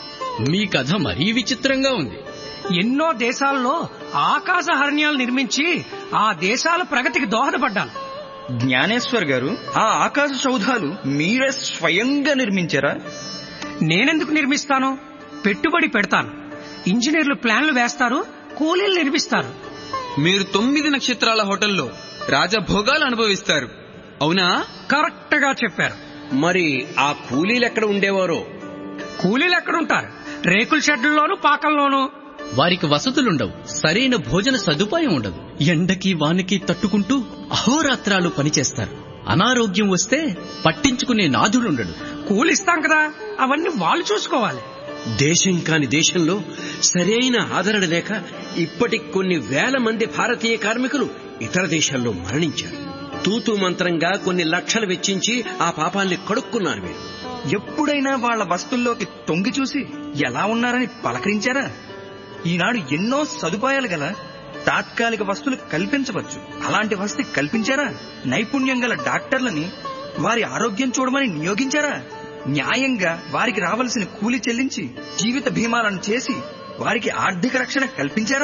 మీ కథ మరీ విచిత్రంగా ఉంది. ఎన్నో దేశాల్లో ఆకాశ హర్ణ్యాలు నిర్మించి ఆ దేశాల ప్రగతికి దోహదపడ్డాను. జ్ఞానేశ్వర్ గారు, ఆ ఆకాశ సౌధాలు మీరే స్వయంగా నిర్మించారా? నేనెందుకు నిర్మిస్తాను? పెట్టుబడి పెడతాను. ఇంజనీర్లు ప్లాన్లు వేస్తారు, కూలీలు నిర్మిస్తారు. మీరు 9 నక్షత్రాల హోటల్లో రాజభోగాలు అనుభవిస్తారు, అవునా? కరెక్ట్ గా చెప్పారు. మరి ఆ కూలీలు ఎక్కడ ఉండేవారో? కూలీలు ఎక్కడుంటారు? రేకుల షెడ్లలోనూ, పాకల్లోనూ. వారికి వసతులుండవు, సరైన భోజన సదుపాయం ఉండదు. ఎండకి వానకి తట్టుకుంటూ అహోరాత్రాలు పనిచేస్తారు. అనారోగ్యం వస్తే పట్టించుకునే నాథుడుండడు. కూలిస్తాం కదా, అవన్నీ వాళ్ళు చూసుకోవాలి. దేశం కాని దేశంలో సరైన ఆదరణ లేక ఇప్పటికి కొన్ని వేల మంది భారతీయ కార్మికులు ఇతర దేశాల్లో మరణించారు. తూతూ మంత్రంగా కొన్ని లక్షలు వెచ్చించి ఆ పాపాల్ని కడుక్కున్నారు. మీరు ఎప్పుడైనా వాళ్ల వస్తుల్లోకి తొంగి చూసి ఎలా ఉన్నారని పలకరించారా? ఈనాడు ఎన్నో సదుపాయాలు గల తాత్కాలిక వస్తువులు కల్పించవచ్చు. అలాంటి వసతి కల్పించారా? నైపుణ్యం గల డాక్టర్లని వారి ఆరోగ్యం చూడమని నియోగించారా? న్యాయంగా వారికి రావాల్సిన కూలి చెల్లించి జీవిత బీమాలను చేసి వారికి ఆర్థిక రక్షణ కల్పించారా?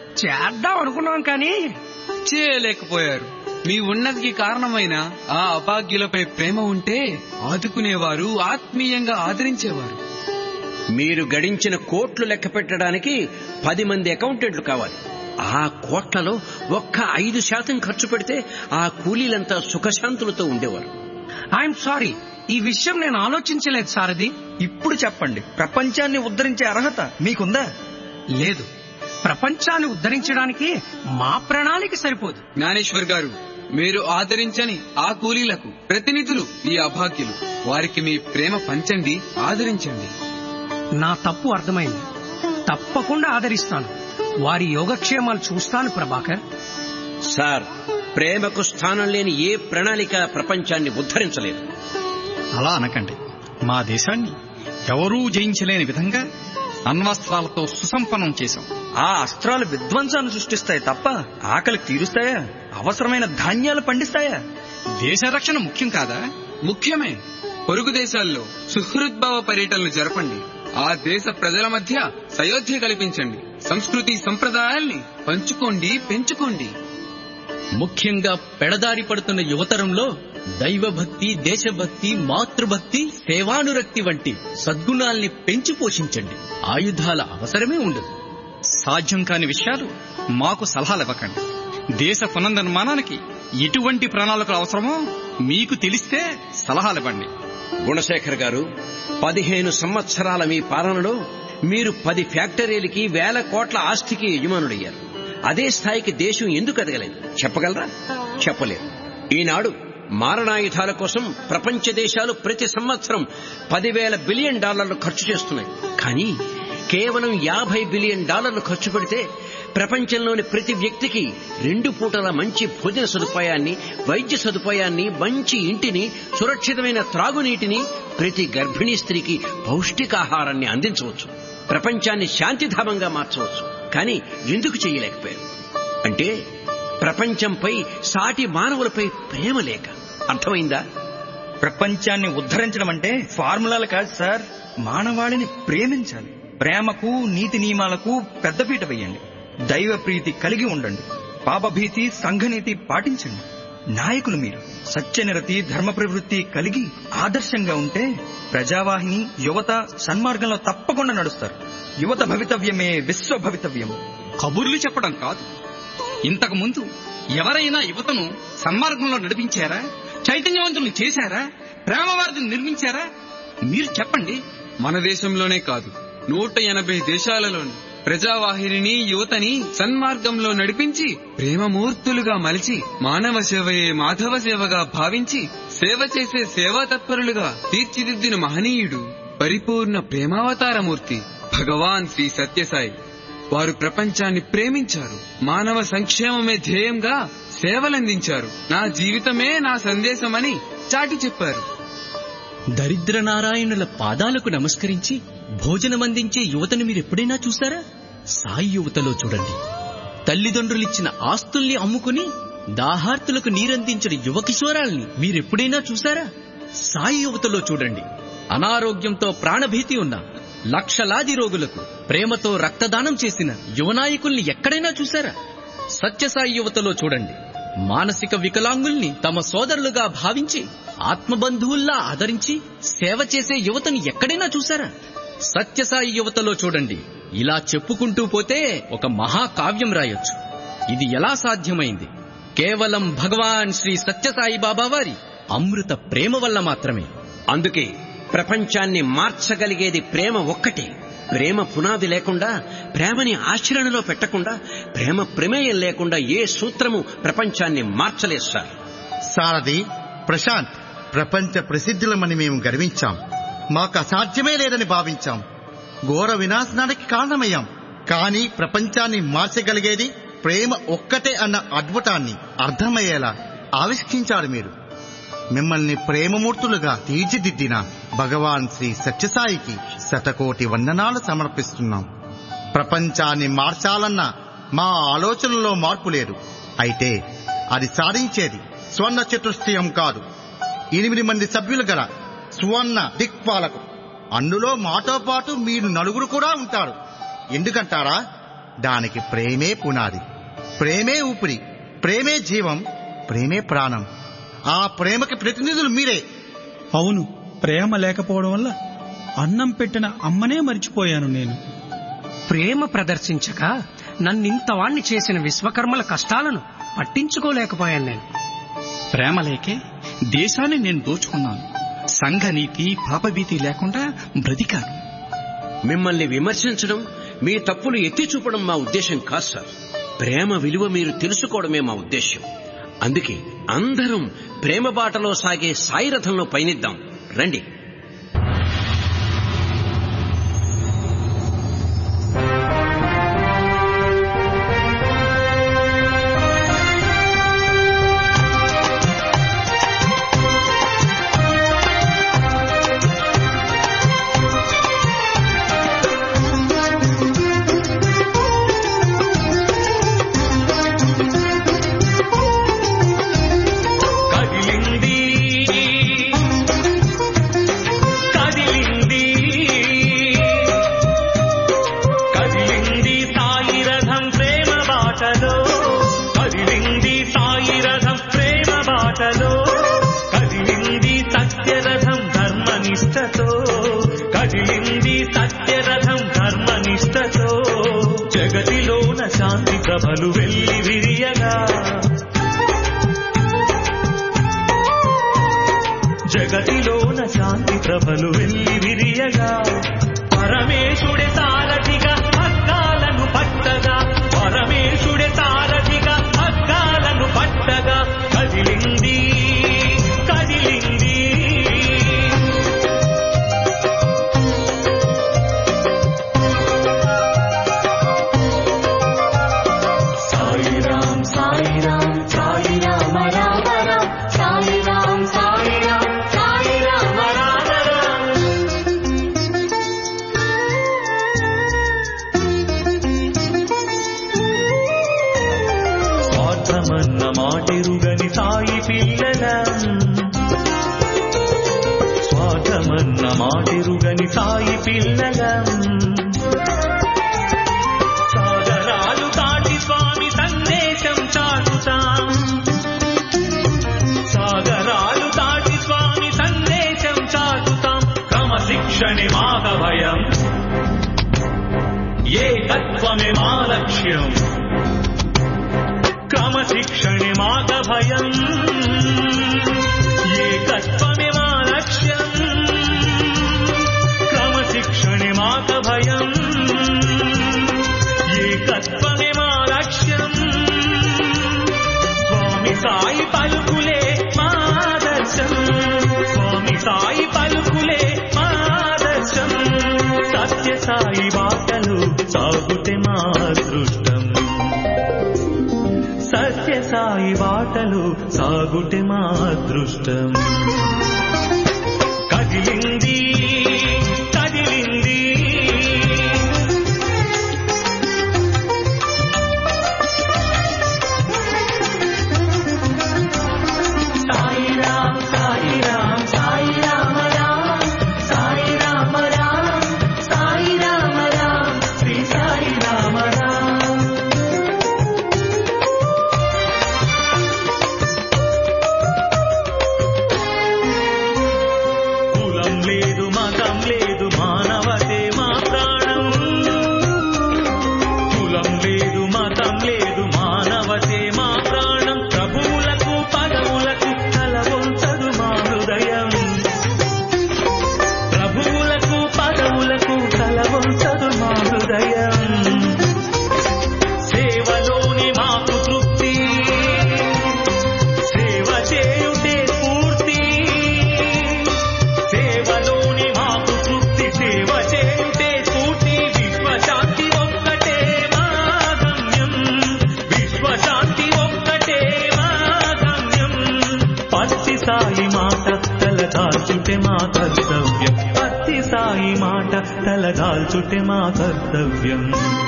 చేద్దాం అనుకున్నాం కానీ చేయలేకపోయారు. మీ ఉన్నతికి కారణమైన ఆ అభాగ్యులపై ప్రేమ ఉంటే ఆదుకునేవారు, ఆత్మీయంగా ఆదరించేవారు. మీరు గడించిన కోట్లు లెక్క పెట్టడానికి 10 మంది అకౌంటెంట్లు కావాలి. ఆ కోట్లలో ఒక్క 5% ఖర్చు పెడితే ఆ కూలీలంతా సుఖశాంతులతో ఉండేవారు. ఐఎమ్ సారీ, ఈ విషయం నేను ఆలోచించలేదు సారథి. ఇప్పుడు చెప్పండి, ప్రపంచాన్ని ఉద్ధరించే అర్హత మీకుందా? లేదు. ప్రపంచాన్ని ఉద్ధరించడానికి మా ప్రణాళిక సరిపోదు. జ్ఞానేశ్వర్ గారు, మీరు ఆదరించని ఆ కూలీలకు ప్రతినిధులు ఈ అభాగ్యులు. వారికి మీ ప్రేమ పంచండి, ఆదరించండి. నా తప్పు అర్థమైంది. తప్పకుండా ఆదరిస్తాను. వారి యోగక్షేమాలు చూస్తాను ప్రభాకర్. సార్, ప్రేమకు స్థానం లేని ఏ ప్రణాళిక ప్రపంచాన్ని ఉద్ధరించలేదు. అలా అనకండి. మా దేశాన్ని ఎవరూ జయించలేని విధంగా అణ్వస్త్రాలతో సుసంపన్నం చేశాం. ఆ అస్త్రాలు విధ్వంసాన్ని సృష్టిస్తాయి తప్ప ఆకలి తీరుస్తాయా? అవసరమైన ధాన్యాలు పండిస్తాయా? దేశ రక్షణ ముఖ్యం కాదా? ముఖ్యమే. పొరుగు దేశాల్లో సుహృద్భావ పర్యటనలు జరపండి. ఆ దేశ ప్రజల మధ్య సయోధ్య కల్పించండి. సంస్కృతి సంప్రదాయాల్ని పంచుకోండి, పెంచుకోండి. ముఖ్యంగా పెడదారి పడుతున్న యువతరంలో దైవభక్తి, దేశభక్తి, మాతృభక్తి, సేవానురక్తి వంటి సద్గుణాల్ని పెంచి పోషించండి. ఆయుధాల అవసరమే ఉండదు. సాధ్యం కాని విషయాలు మాకు సలహాలు ఇవ్వకండి. దేశ పునర్నిర్మాణానికి ఎటువంటి ప్రణాళికలు అవసరమో మీకు తెలిస్తే సలహాలు ఇవ్వండి. గుణశేఖర్ గారు, 15 సంవత్సరాల మీ పాలనలో మీరు 10 ఫ్యాక్టరీలకి 1000 కోట్ల ఆస్తికి యజమానుడయ్యారు. అదే స్థాయికి దేశం ఎందుకు ఎదగలేదు చెప్పగలరా? చెప్పలేరు. ఈనాడు మారణాయుధాల కోసం ప్రపంచ దేశాలు ప్రతి సంవత్సరం $10,000 బిలియన్ ఖర్చు చేస్తున్నాయి. కానీ కేవలం $50 బిలియన్ ఖర్చు పెడితే ప్రపంచంలోని ప్రతి వ్యక్తికి 2 పూటల మంచి భోజన సదుపాయాన్ని, వైద్య సదుపాయాన్ని, మంచి ఇంటిని, సురక్షితమైన త్రాగునీటిని, ప్రతి గర్భిణీ స్త్రీకి పౌష్టికాహారాన్ని అందించవచ్చు. ప్రపంచాన్ని శాంతిధామంగా మార్చవచ్చు. కానీ ఎందుకు చేయలేకపోయారు? అంటే ప్రపంచంపై, సాటి మానవులపై ప్రేమ లేక. అర్థమైందా? ప్రపంచాన్ని ఉద్ధరించడం అంటే ఫార్ములాలు కాదు సార్. మానవాళిని ప్రేమించాలి. ప్రేమకు, నీతి నియమాలకు పెద్దపీట వేయండి. దైవ ప్రీతి కలిగి ఉండండి. పాపభీతి, సంఘనీతి పాటించండి. నాయకులు మీరు సత్యనిరతి, ధర్మ ప్రవృత్తి కలిగి ఆదర్శంగా ఉంటే ప్రజావాహిని, యువత సన్మార్గంలో తప్పకుండా నడుస్తారు. యువత భవితవ్యమే విశ్వ భవితవ్యం. కబుర్లు చెప్పడం కాదు. ఇంతకు ముందు ఎవరైనా యువతను సన్మార్గంలో నడిపించారా? చైతన్యవంతులు చేశారా? ప్రేమవార్తను నిర్మించారా? మీరు చెప్పండి. మన దేశంలోనే కాదు, 180 దేశాలలోని ప్రజావాహిని, యువతని సన్మార్గంలో నడిపించి ప్రేమమూర్తులుగా మలిచి మానవ సేవయే మాధవ సేవగా భావించి సేవ చేసే సేవా తత్పరులుగా తీర్చిదిద్దిన మహనీయుడు, పరిపూర్ణ ప్రేమావతారమూర్తి భగవాన్ శ్రీ సత్యసాయి. వారు ప్రపంచాన్ని ప్రేమించారు. మానవ సంక్షేమమే ధ్యేయంగా సేవలందించారు. నా జీవితమే నా సందేశమని చాటి చెప్పారు. దరిద్ర నారాయణుల పాదాలకు నమస్కరించి భోజనమందించే యువతను మీరెప్పుడైనా చూశారా? సాయి యువతలో చూడండి. తల్లిదండ్రులిచ్చిన ఆస్తుల్ని అమ్ముకుని దాహార్తులకు నీరందించిన యువ కిశోరాల్ని మీరెప్పుడైనా చూశారా? సాయి యువతలో చూడండి. అనారోగ్యంతో ప్రాణభీతి ఉన్న లక్షలాది రోగులకు ప్రేమతో రక్తదానం చేసిన యువనాయకుల్ని ఎక్కడైనా చూశారా? సత్యసాయి యువతలో చూడండి. మానసిక వికలాంగుల్ని తమ సోదరులుగా భావించి ఆత్మబంధువుల్లా ఆదరించి సేవ చేసే యువతను ఎక్కడైనా చూశారా? సత్యసాయి యువతలో చూడండి. ఇలా చెప్పుకుంటూ పోతే ఒక మహాకావ్యం రాయొచ్చు. ఇది ఎలా సాధ్యమైంది? కేవలం భగవాన్ శ్రీ సత్యసాయి బాబా వారి అమృత ప్రేమ వల్ల మాత్రమే. అందుకే ప్రపంచాన్ని మార్చగలిగేది ప్రేమ ఒక్కటే. ప్రేమ పునాది లేకుండా, ప్రేమని ఆచరణలో పెట్టకుండా, ప్రేమ ప్రమేయం లేకుండా ఏ సూత్రము ప్రపంచాన్ని మార్చలేదు సార్. సారథి, ప్రశాంత్, ప్రపంచ ప్రసిద్ధులమని మేము గర్వించాం. మాకు అసాధ్యమే లేదని భావించాం. ఘోర వినాశనానికి కారణమయ్యాం. కానీ ప్రపంచాన్ని మార్చగలిగేది ప్రేమ ఒక్కటే అన్న అద్భుతాన్ని అర్థమయ్యేలా ఆవిష్కరించారు మీరు. మిమ్మల్ని ప్రేమమూర్తులుగా తీర్చిదిద్దిన భగవాన్ శ్రీ సత్యసాయికి శతకోటి వందనాలు సమర్పిస్తున్నాం. ప్రపంచాన్ని మార్చాలన్న మా ఆలోచనలో మార్పు లేదు. అయితే అది సాధించేది స్వర్ణ చతుష్టయం కాదు, 8 మంది సభ్యులు గల స్వర్ణ దిక్పాలకు. అందులో మాతో పాటు మీరు 4 కూడా ఉంటారు. ఎందుకంటారా? దానికి ప్రేమే పునాది. ప్రేమే ఊపిరి, ప్రేమే జీవం, ప్రేమే ప్రాణం. ఆ ప్రేమకి ప్రతినిధులు మీరే. అవును, ప్రేమ లేకపోవడం వల్ల అన్నం పెట్టిన అమ్మనే మరిచిపోయాను నేను. ప్రేమ ప్రదర్శించక నన్నింతవాణ్ణి చేసిన విశ్వకర్మల కష్టాలను పట్టించుకోలేకపోయాను నేను. ప్రేమ లేకే దేశాన్ని నేను దోచుకున్నాను. సంఘనీతి పాపభీతి లేకుండా బ్రతికాను. మిమ్మల్ని విమర్శించడం, మీ తప్పులు ఎత్తి చూపడం మా ఉద్దేశం కాదు సార్. ప్రేమ విలువ మీరు తెలుసుకోవడమే మా ఉద్దేశం. అందుకే అందరం ప్రేమ బాటలో సాగే సాయిరథంలో పయనిద్దాం రండి. జగతిలోన శాంతి ప్రభలు వెల్లి విరియగా, జగతిలోన శాంతి ప్రభలు వెల్లి విరియగా, పరమేశుడే సారథిగా హక్కాలను పట్టగా, పరమేశుడే సారథిగా హక్కాలను పట్టగా కదిలింది కదిలింది. స్వార్థమన్న మాటెరుగని సాయి పిల్లలం, స్వార్థమన్న మాటెరుగని సాయి పిల్లలం, సాగరాలు దాటి స్వామి సందేశం చాటుతాం, సాగరాలు దాటి స్వామి సందేశం చాటుతాం. క్రమశిక్షణే మాక భయం, ఏకత్వమే మా లక్ష్యం, క్రమశిక్షణే మాక భయం, ఏకత్వమే మా లక్ష్యం, క్రమశిక్షణే మాక భయం, ఏకత్వమే మా లక్ష్యం. స్వామి సాయి పలుకులే మాదర్శం, స్వామి సాయి పలుకులే మాదర్శం. సత్య సాయి బాటలు సాగుతే మా అదృష్టం, సత్య సాయి బాటలు సాగుటే మా అదృష్టం. కదిలింది కదిలింది సాయి రామ్ సాయి రామ్ సాయి రామ రామ్ సాయి రామ రామ్ సాయి రామ రామ్ శ్రీ సాయి రామ రామ్. కులం లేదు మతం లేదు మానవతే మా ప్రాణం, కులం లేదు మతం లేదు మానవతే మా ప్రాణం. ప్రభువులకు పదవులకు తల వంచదు మా హృదయం, ప్రభువులకు పదవులకు తల వంచదు మా హృదయం. సేవలోని మాకు తృప్తి, సేవ చేయుటే స్ఫూర్తి, సేవలోని మాకు తృప్తి, సేవ చేయుటే స్ఫూర్తి. విశ్వశాంతి ఒక్కటే మా గమ్యం, విశ్వశాంతి ఒక్కటే మా గమ్యం. పత్తి సాయి మాట తలదాల్చుటే మా కర్తవ్యం, పత్తి సాయి మాట తలదాల్చుటే మా కర్తవ్యం.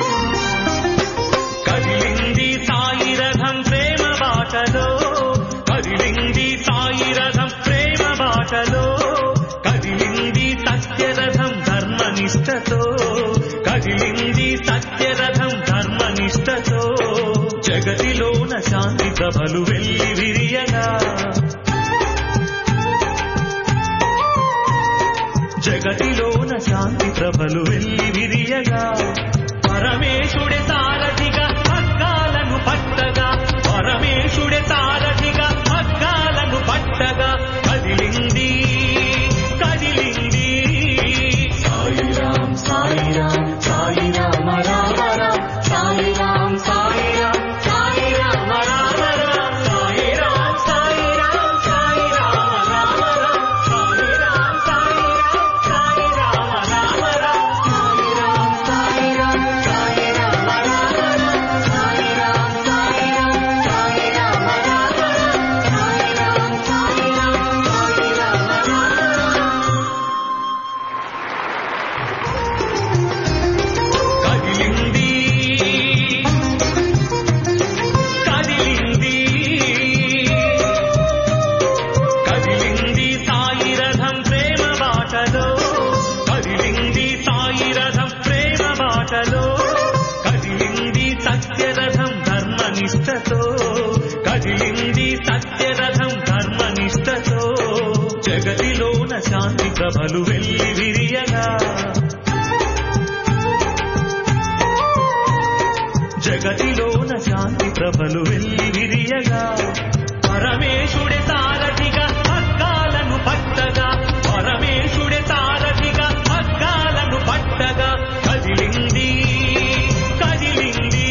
కదిలింది సాయి రథం ప్రేమ బాటలో, కదిలింది సాయి రథం ప్రేమ బాటలో, కదిలింది సత్యరథం ధర్మనిష్టతో, కదిలింది సత్యరథం ధర్మ శాంతి ప్రభలు వెల్లి విరియగా జగతిలోన శాంతి ప్రభలు వెల్లి విరియగా పరమేశుడే సారథిగా హక్కాలను పట్టగా పరమేశుడే సారథిగా హక్కాలను పట్టగా కదిలింది కదిలింది సాయిరాం సాయిరాం సాయి రామ రామ రామ సాయిరాం సాయిరాం సాయి రామ రామ రామ సాయిరాం సాయిరాం సాయి రామ రామ రామ సాయిరాం సాయిరాం సాయి రామ రామ రామ సాయిరాం సాయిరాం సాయి రామ రామ రామ సాయిరాం సాయిరాం సాయి రామ రామ రామ సాయిరాం సాయిరాం సాయి రామ రామ రామ కదిలింది కదిలింది కదిలింది సాయి రథం ప్రేమ బాటలో కదిలింది సాయి రథం ప్రేమ బాటలో కదిలింది సత్యరథం ధర్మనిష్టతో కదిలింది సత్యరథం ధర్మనిష్టతో జగతిలోన శాంతి ప్రభలు వెల్లి విరియగా జగతిలోన శాంతి ప్రభలు వెల్లి విరియగా పరమేశుడే సారథిగా హక్కాలను పట్టగా పరమేశుడే సారథిగా హక్కాలను పట్టగా కదిలింది కదిలింది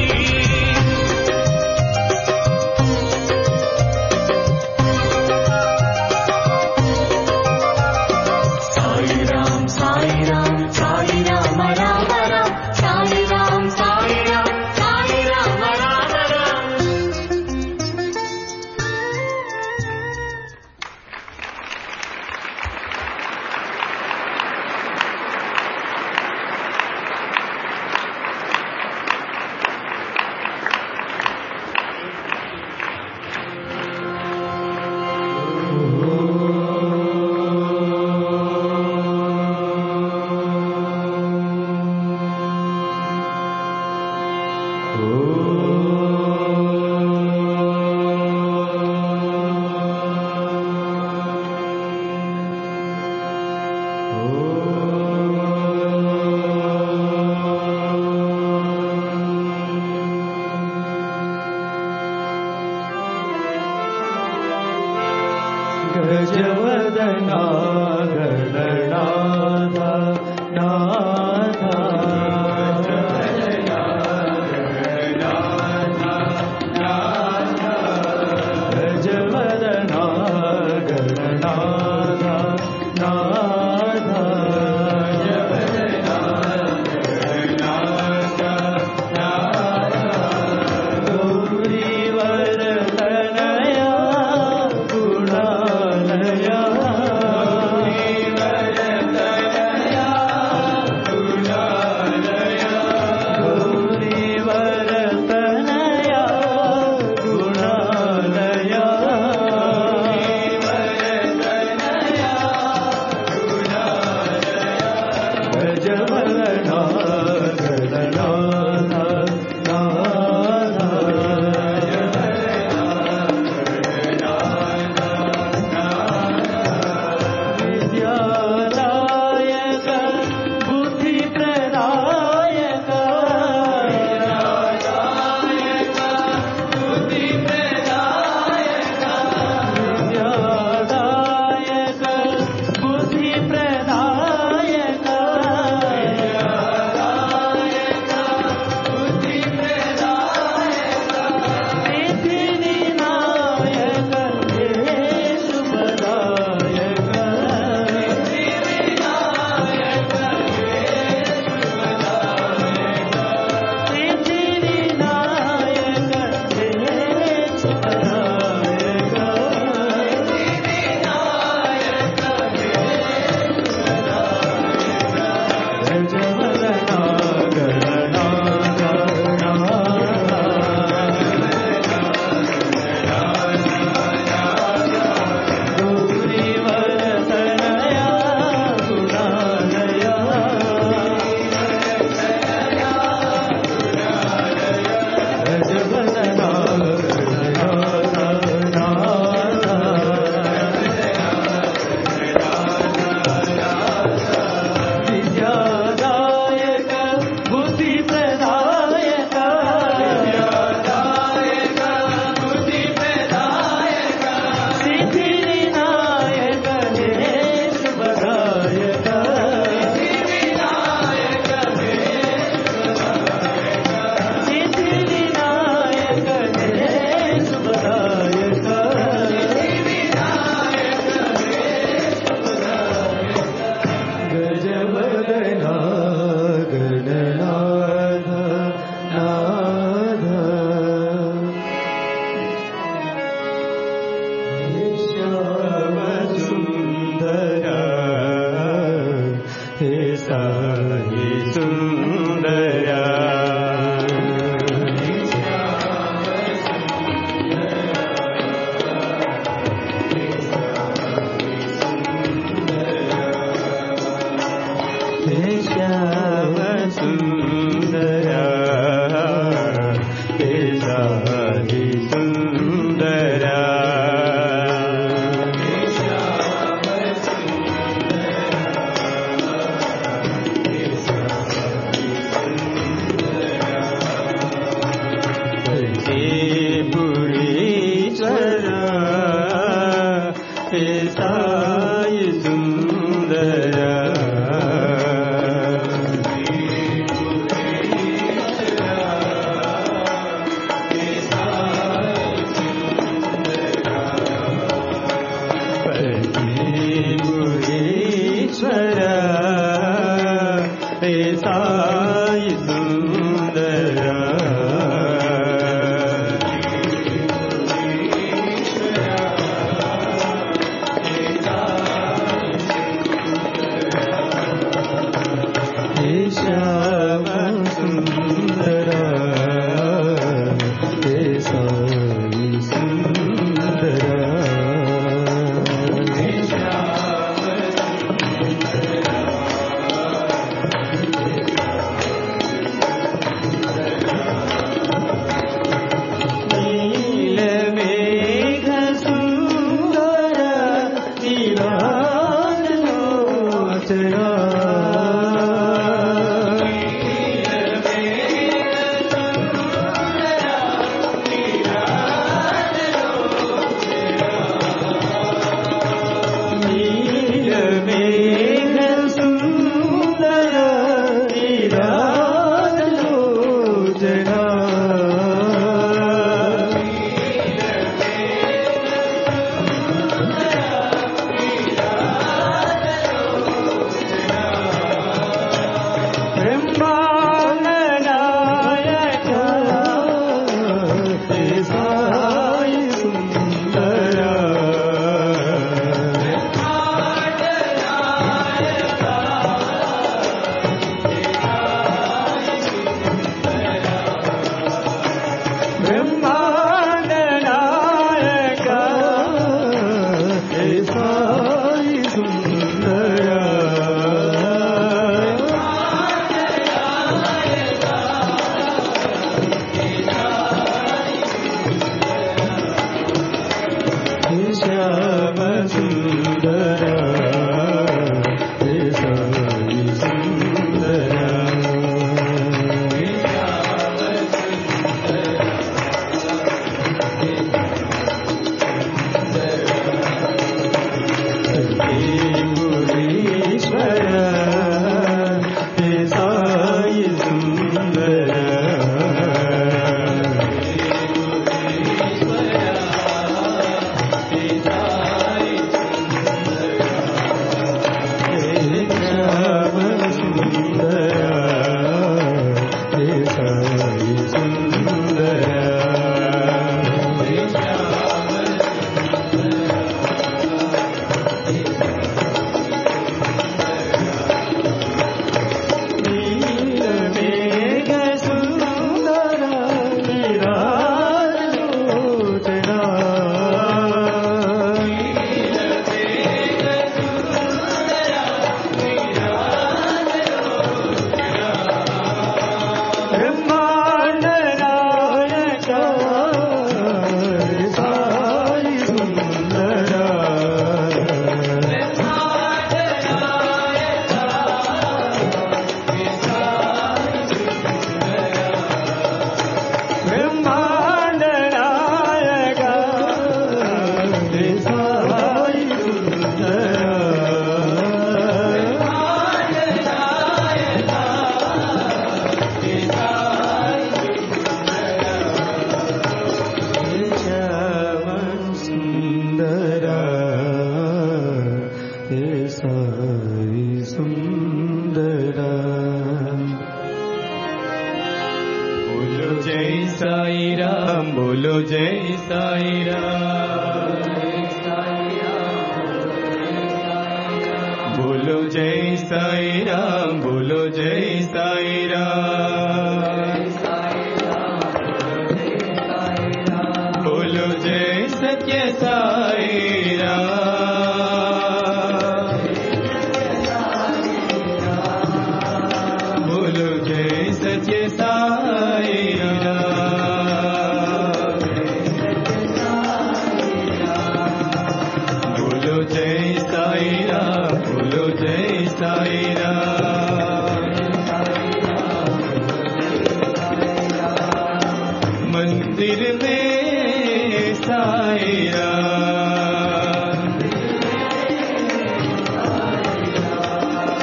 సాయిరాం సాయిరాం సాయి రామ రామ రామ సాయిరాం సాయిరాం సాయి రామ రామ రామ साई सुंदरा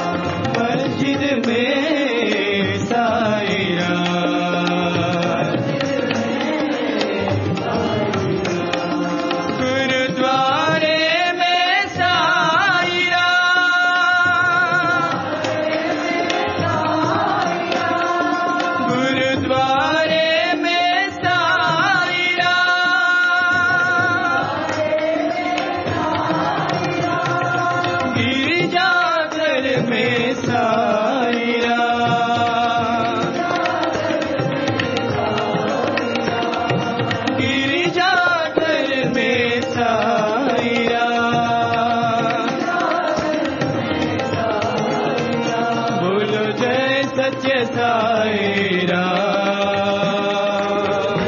मस्जिद में साईं राम सच्चे साई राम,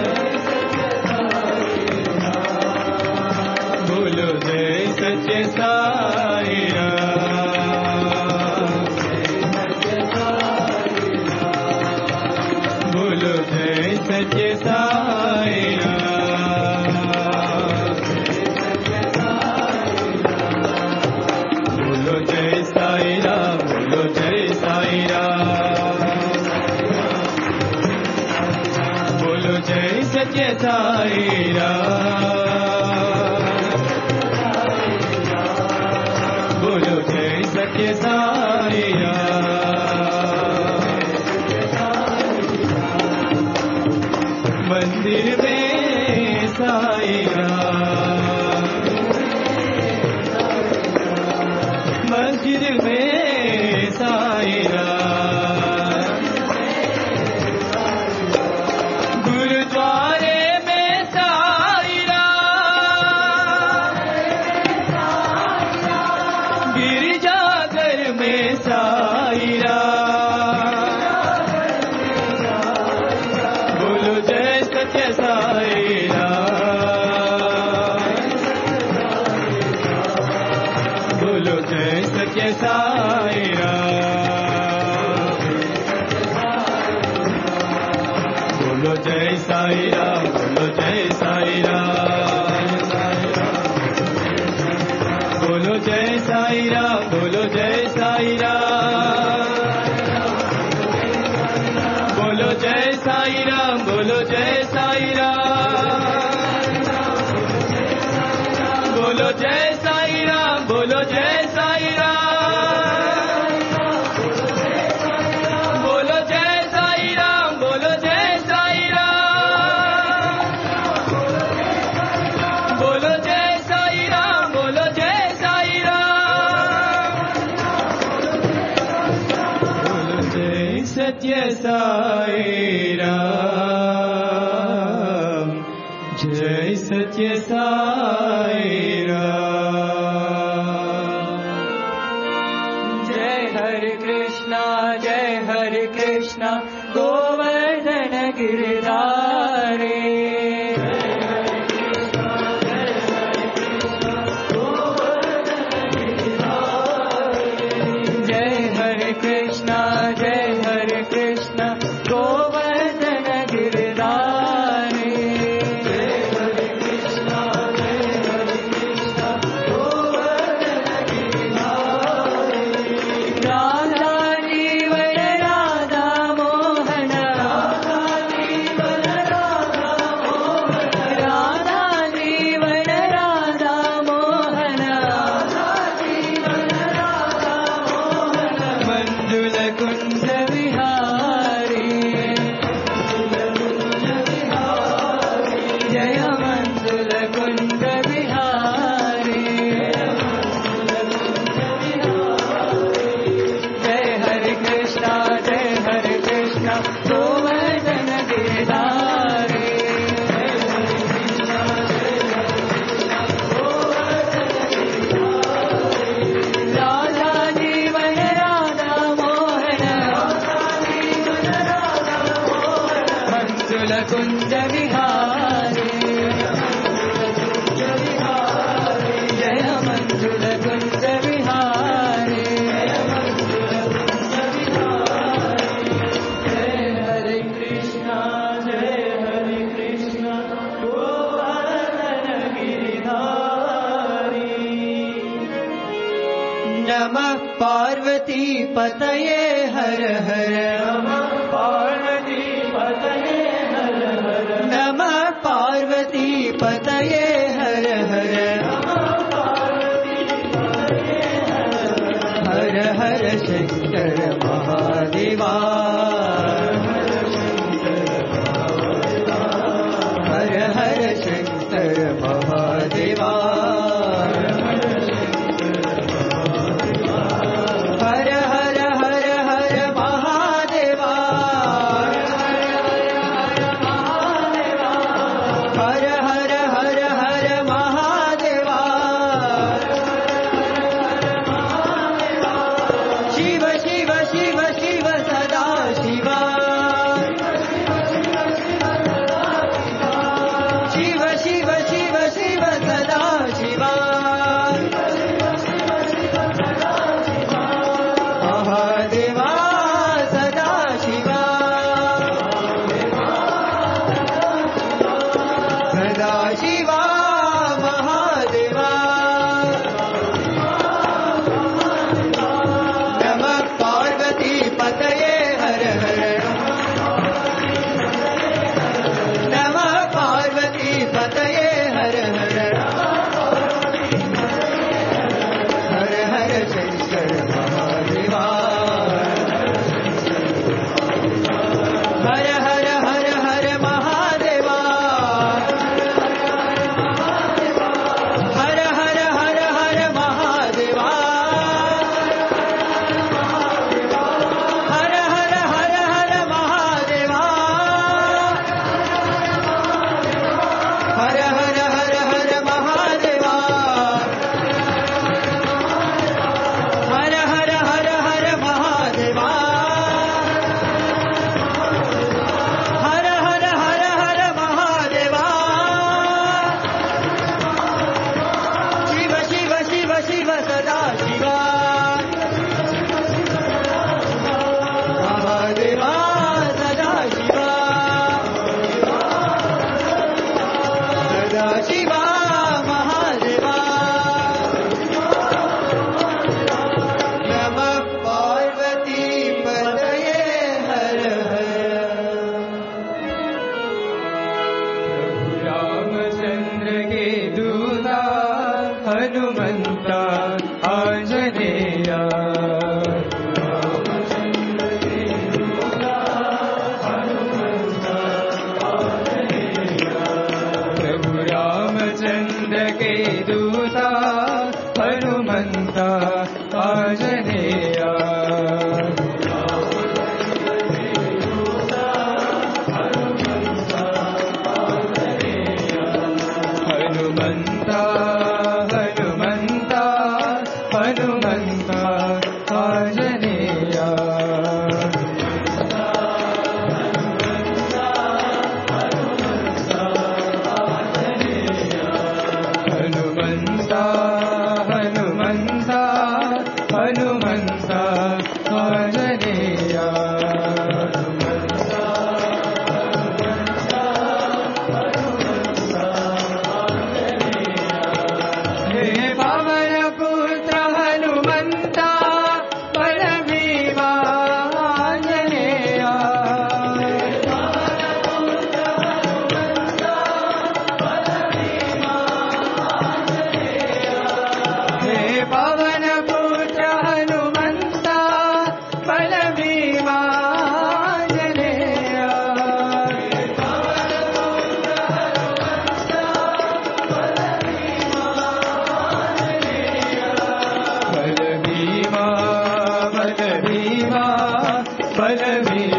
बोलो जय सच्चे साई राम, बोलो जय सच्चे साई राम, बोलो जय साई राम, बोलो जय साई राम, बोलो जय सच्चे साई राम, बोलो जय सच्चे साई राम। मंदिर में साई राम, मस्जिद में साई राम, गुरुद्वारे में साई राम, गिरजाघर में साई राम, बोलो जय सच्चे साई राम, बोलो जय सच्चे साई राम, बोलो जय साई राम, बोलो जय साई राम, बोलो जय साई राम, बोलो जय साई राम, बोलो जय साई राम, बोलो जय साई राम, बोलो जय साई राम, बोलो जय साई राम, बोलो जय साई राम, बोलो जय साई राम, बोलो जय साई राम, बोलो जय साई राम, बोलो जय सत्य साई राम, जय सत्य साई राम। जय हरे कृष्णा गोवर्धन गिरधारे, जय हरे कृष्णा गोवर्धन गिरधारे, राधा जीवन राधा मोहन, राधा जीवन राधा मोहन, मंजुल कुंज विहारी, जय मंजुल कुंज विहारी, जय हरे कृष्णा गोवर्धन गिरधारी, राधा जीवन राधा मोहन, मंजुल कुंज विहारी, जय मंजुल कुंज विहारी, जय हरे कृष्णा गोवर्धन गिरिधारी। नमः पार्वती पतये हर हर, नमः पार्वती पतये हर हर, नमः पार्वती पतये हर हर, हर हर शंकर महादेवा, हर हर शंकर महादेवा, हर हर हर हर महादेवा।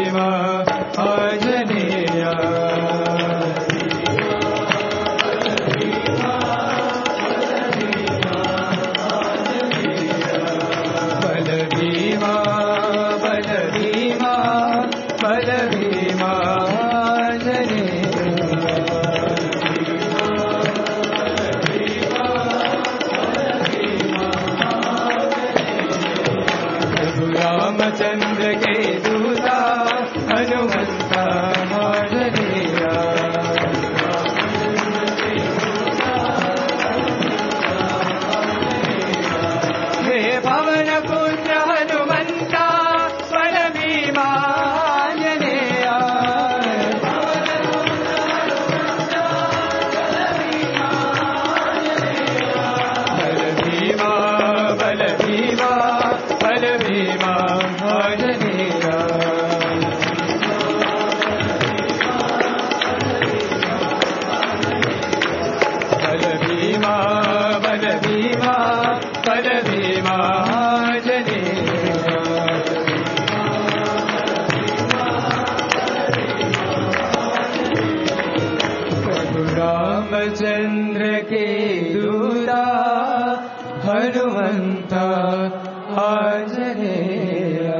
भीमा आंजनेय रामचंद्र के दूता हनुमंता आंजनेया हे पवन पुत्र हनुमंता बल भीमा आंजनेया बल भीमा बल भीमा बल भीमा आंजनेया बल भीमा बल भीमा बल भीमा आंजनेया रामचंद्र के दूता हनुमंता आंजनेया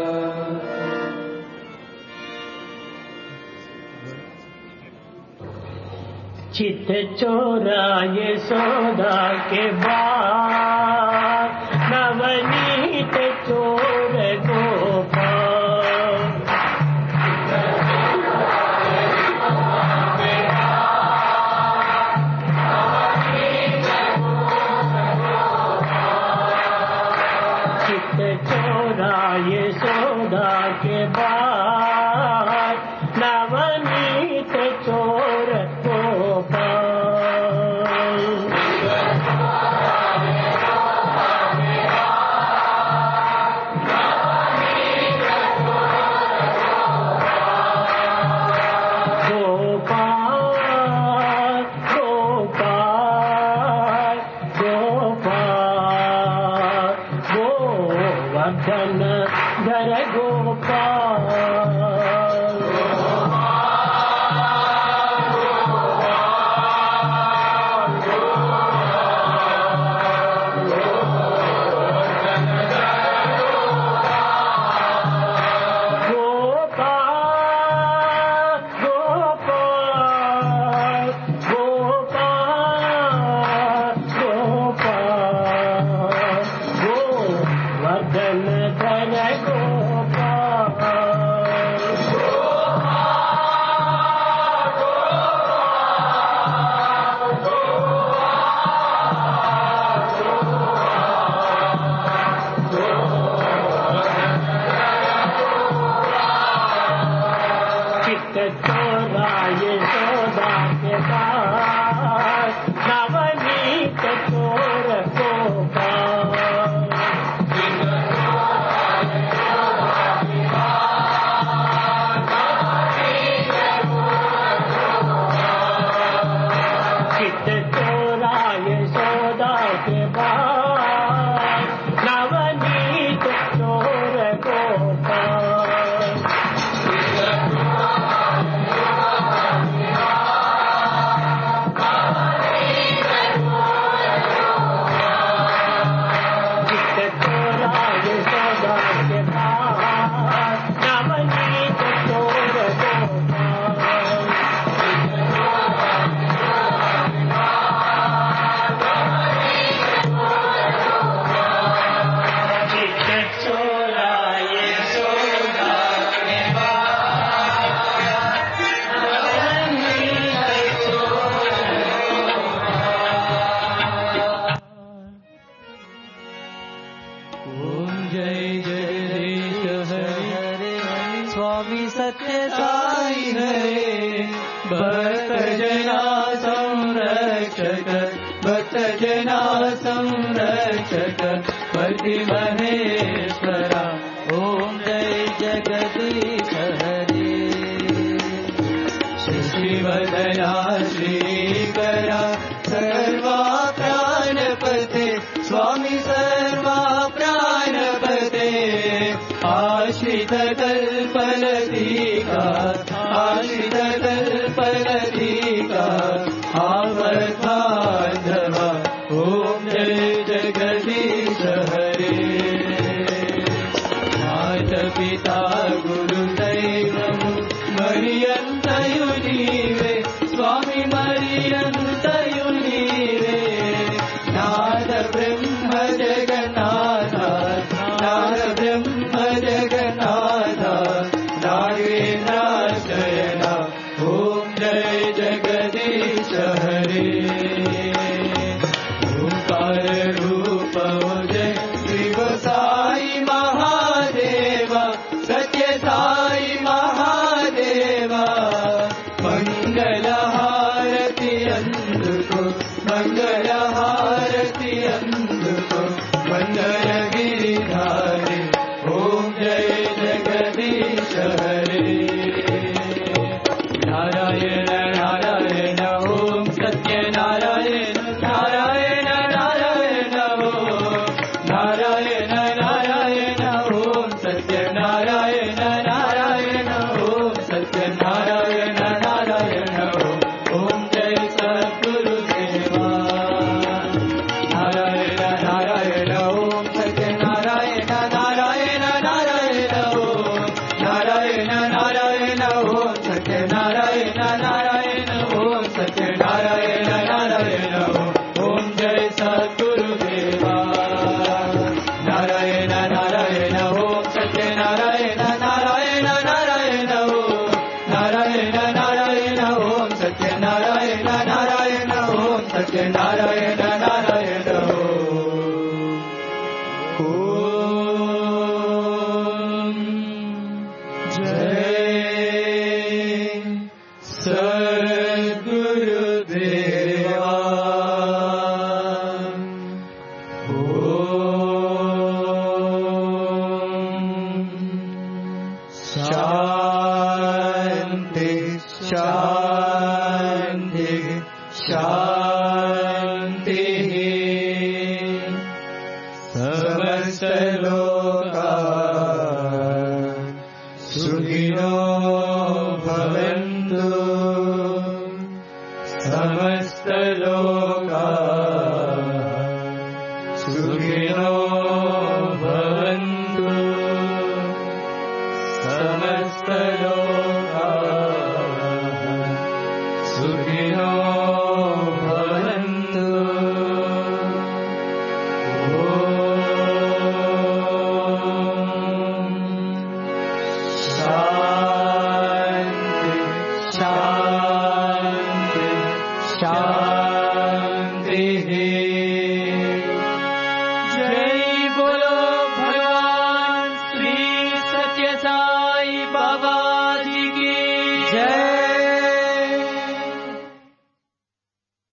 चित चोराए सौदा के बाद नवनीत चोर गोपाल चित चोराए सौदा के बाद नवनीत चोर संरक्षक पति महेश्वरा ओम जय जगदीश हरे श्रीवदया श्रीकरा सर्वा प्राणपते स्वामी सर्वा प्राणपते आश्रित कल्पलति प्रतीका आश्रित कल्पलतिका आवद्बान्धव ॐ जय जगदीश हरे मातपिता गुरुदैवము మరియంతయు నీవే స్వామి మరియంతయు నీవే నాద బ్రహ్మ జగన్నాథ నాద బ్రహ్మ జగన్నాథ నాగేంద్రాశయన ఓం జయ జగదీశ హరే ఓంకార రూప జయ శివ సాయి మహాదేవ సత్య సాయి మహాదేవ మంగళహారతి అందుకో మంగళహారతి అందుకో మంగళగిరిధారి ఓం జయ జగదీశ హరే నారాయణ నారాయణ ఓం సత్యనారాయణ నారాయణ నారాయణ ఓం నారాయణ నారాయణ ఓం సత్యనారాయణ నారాయణ ఓం సత్యనారాయణ నారాయణ ఓం జయ సద్గురుదేవా నారాయణ నారాయణ ఓం సత్యనారాయణ నారాయణ నారాయణ ఓం నారాయణ నారాయణ ఓం సత్యనారాయణ నారాయణ ఓం సత్యనారాయణ నారాయణ ఓం జయ సద్గురుదేవా నారాయణ నారాయణ ఓం సత్యనారాయణ నారాయణ నారాయణ ఓం నారాయణ నారాయణ ఓం సత్యనారాయణ నారాయణ ఓం సత్యనారాయణ నారాయణ ఓం జయ సద్గురుదేవా శాంతి శాంతి శాంతి సమస్తలోకా సుఖినో భవంతు సమస్త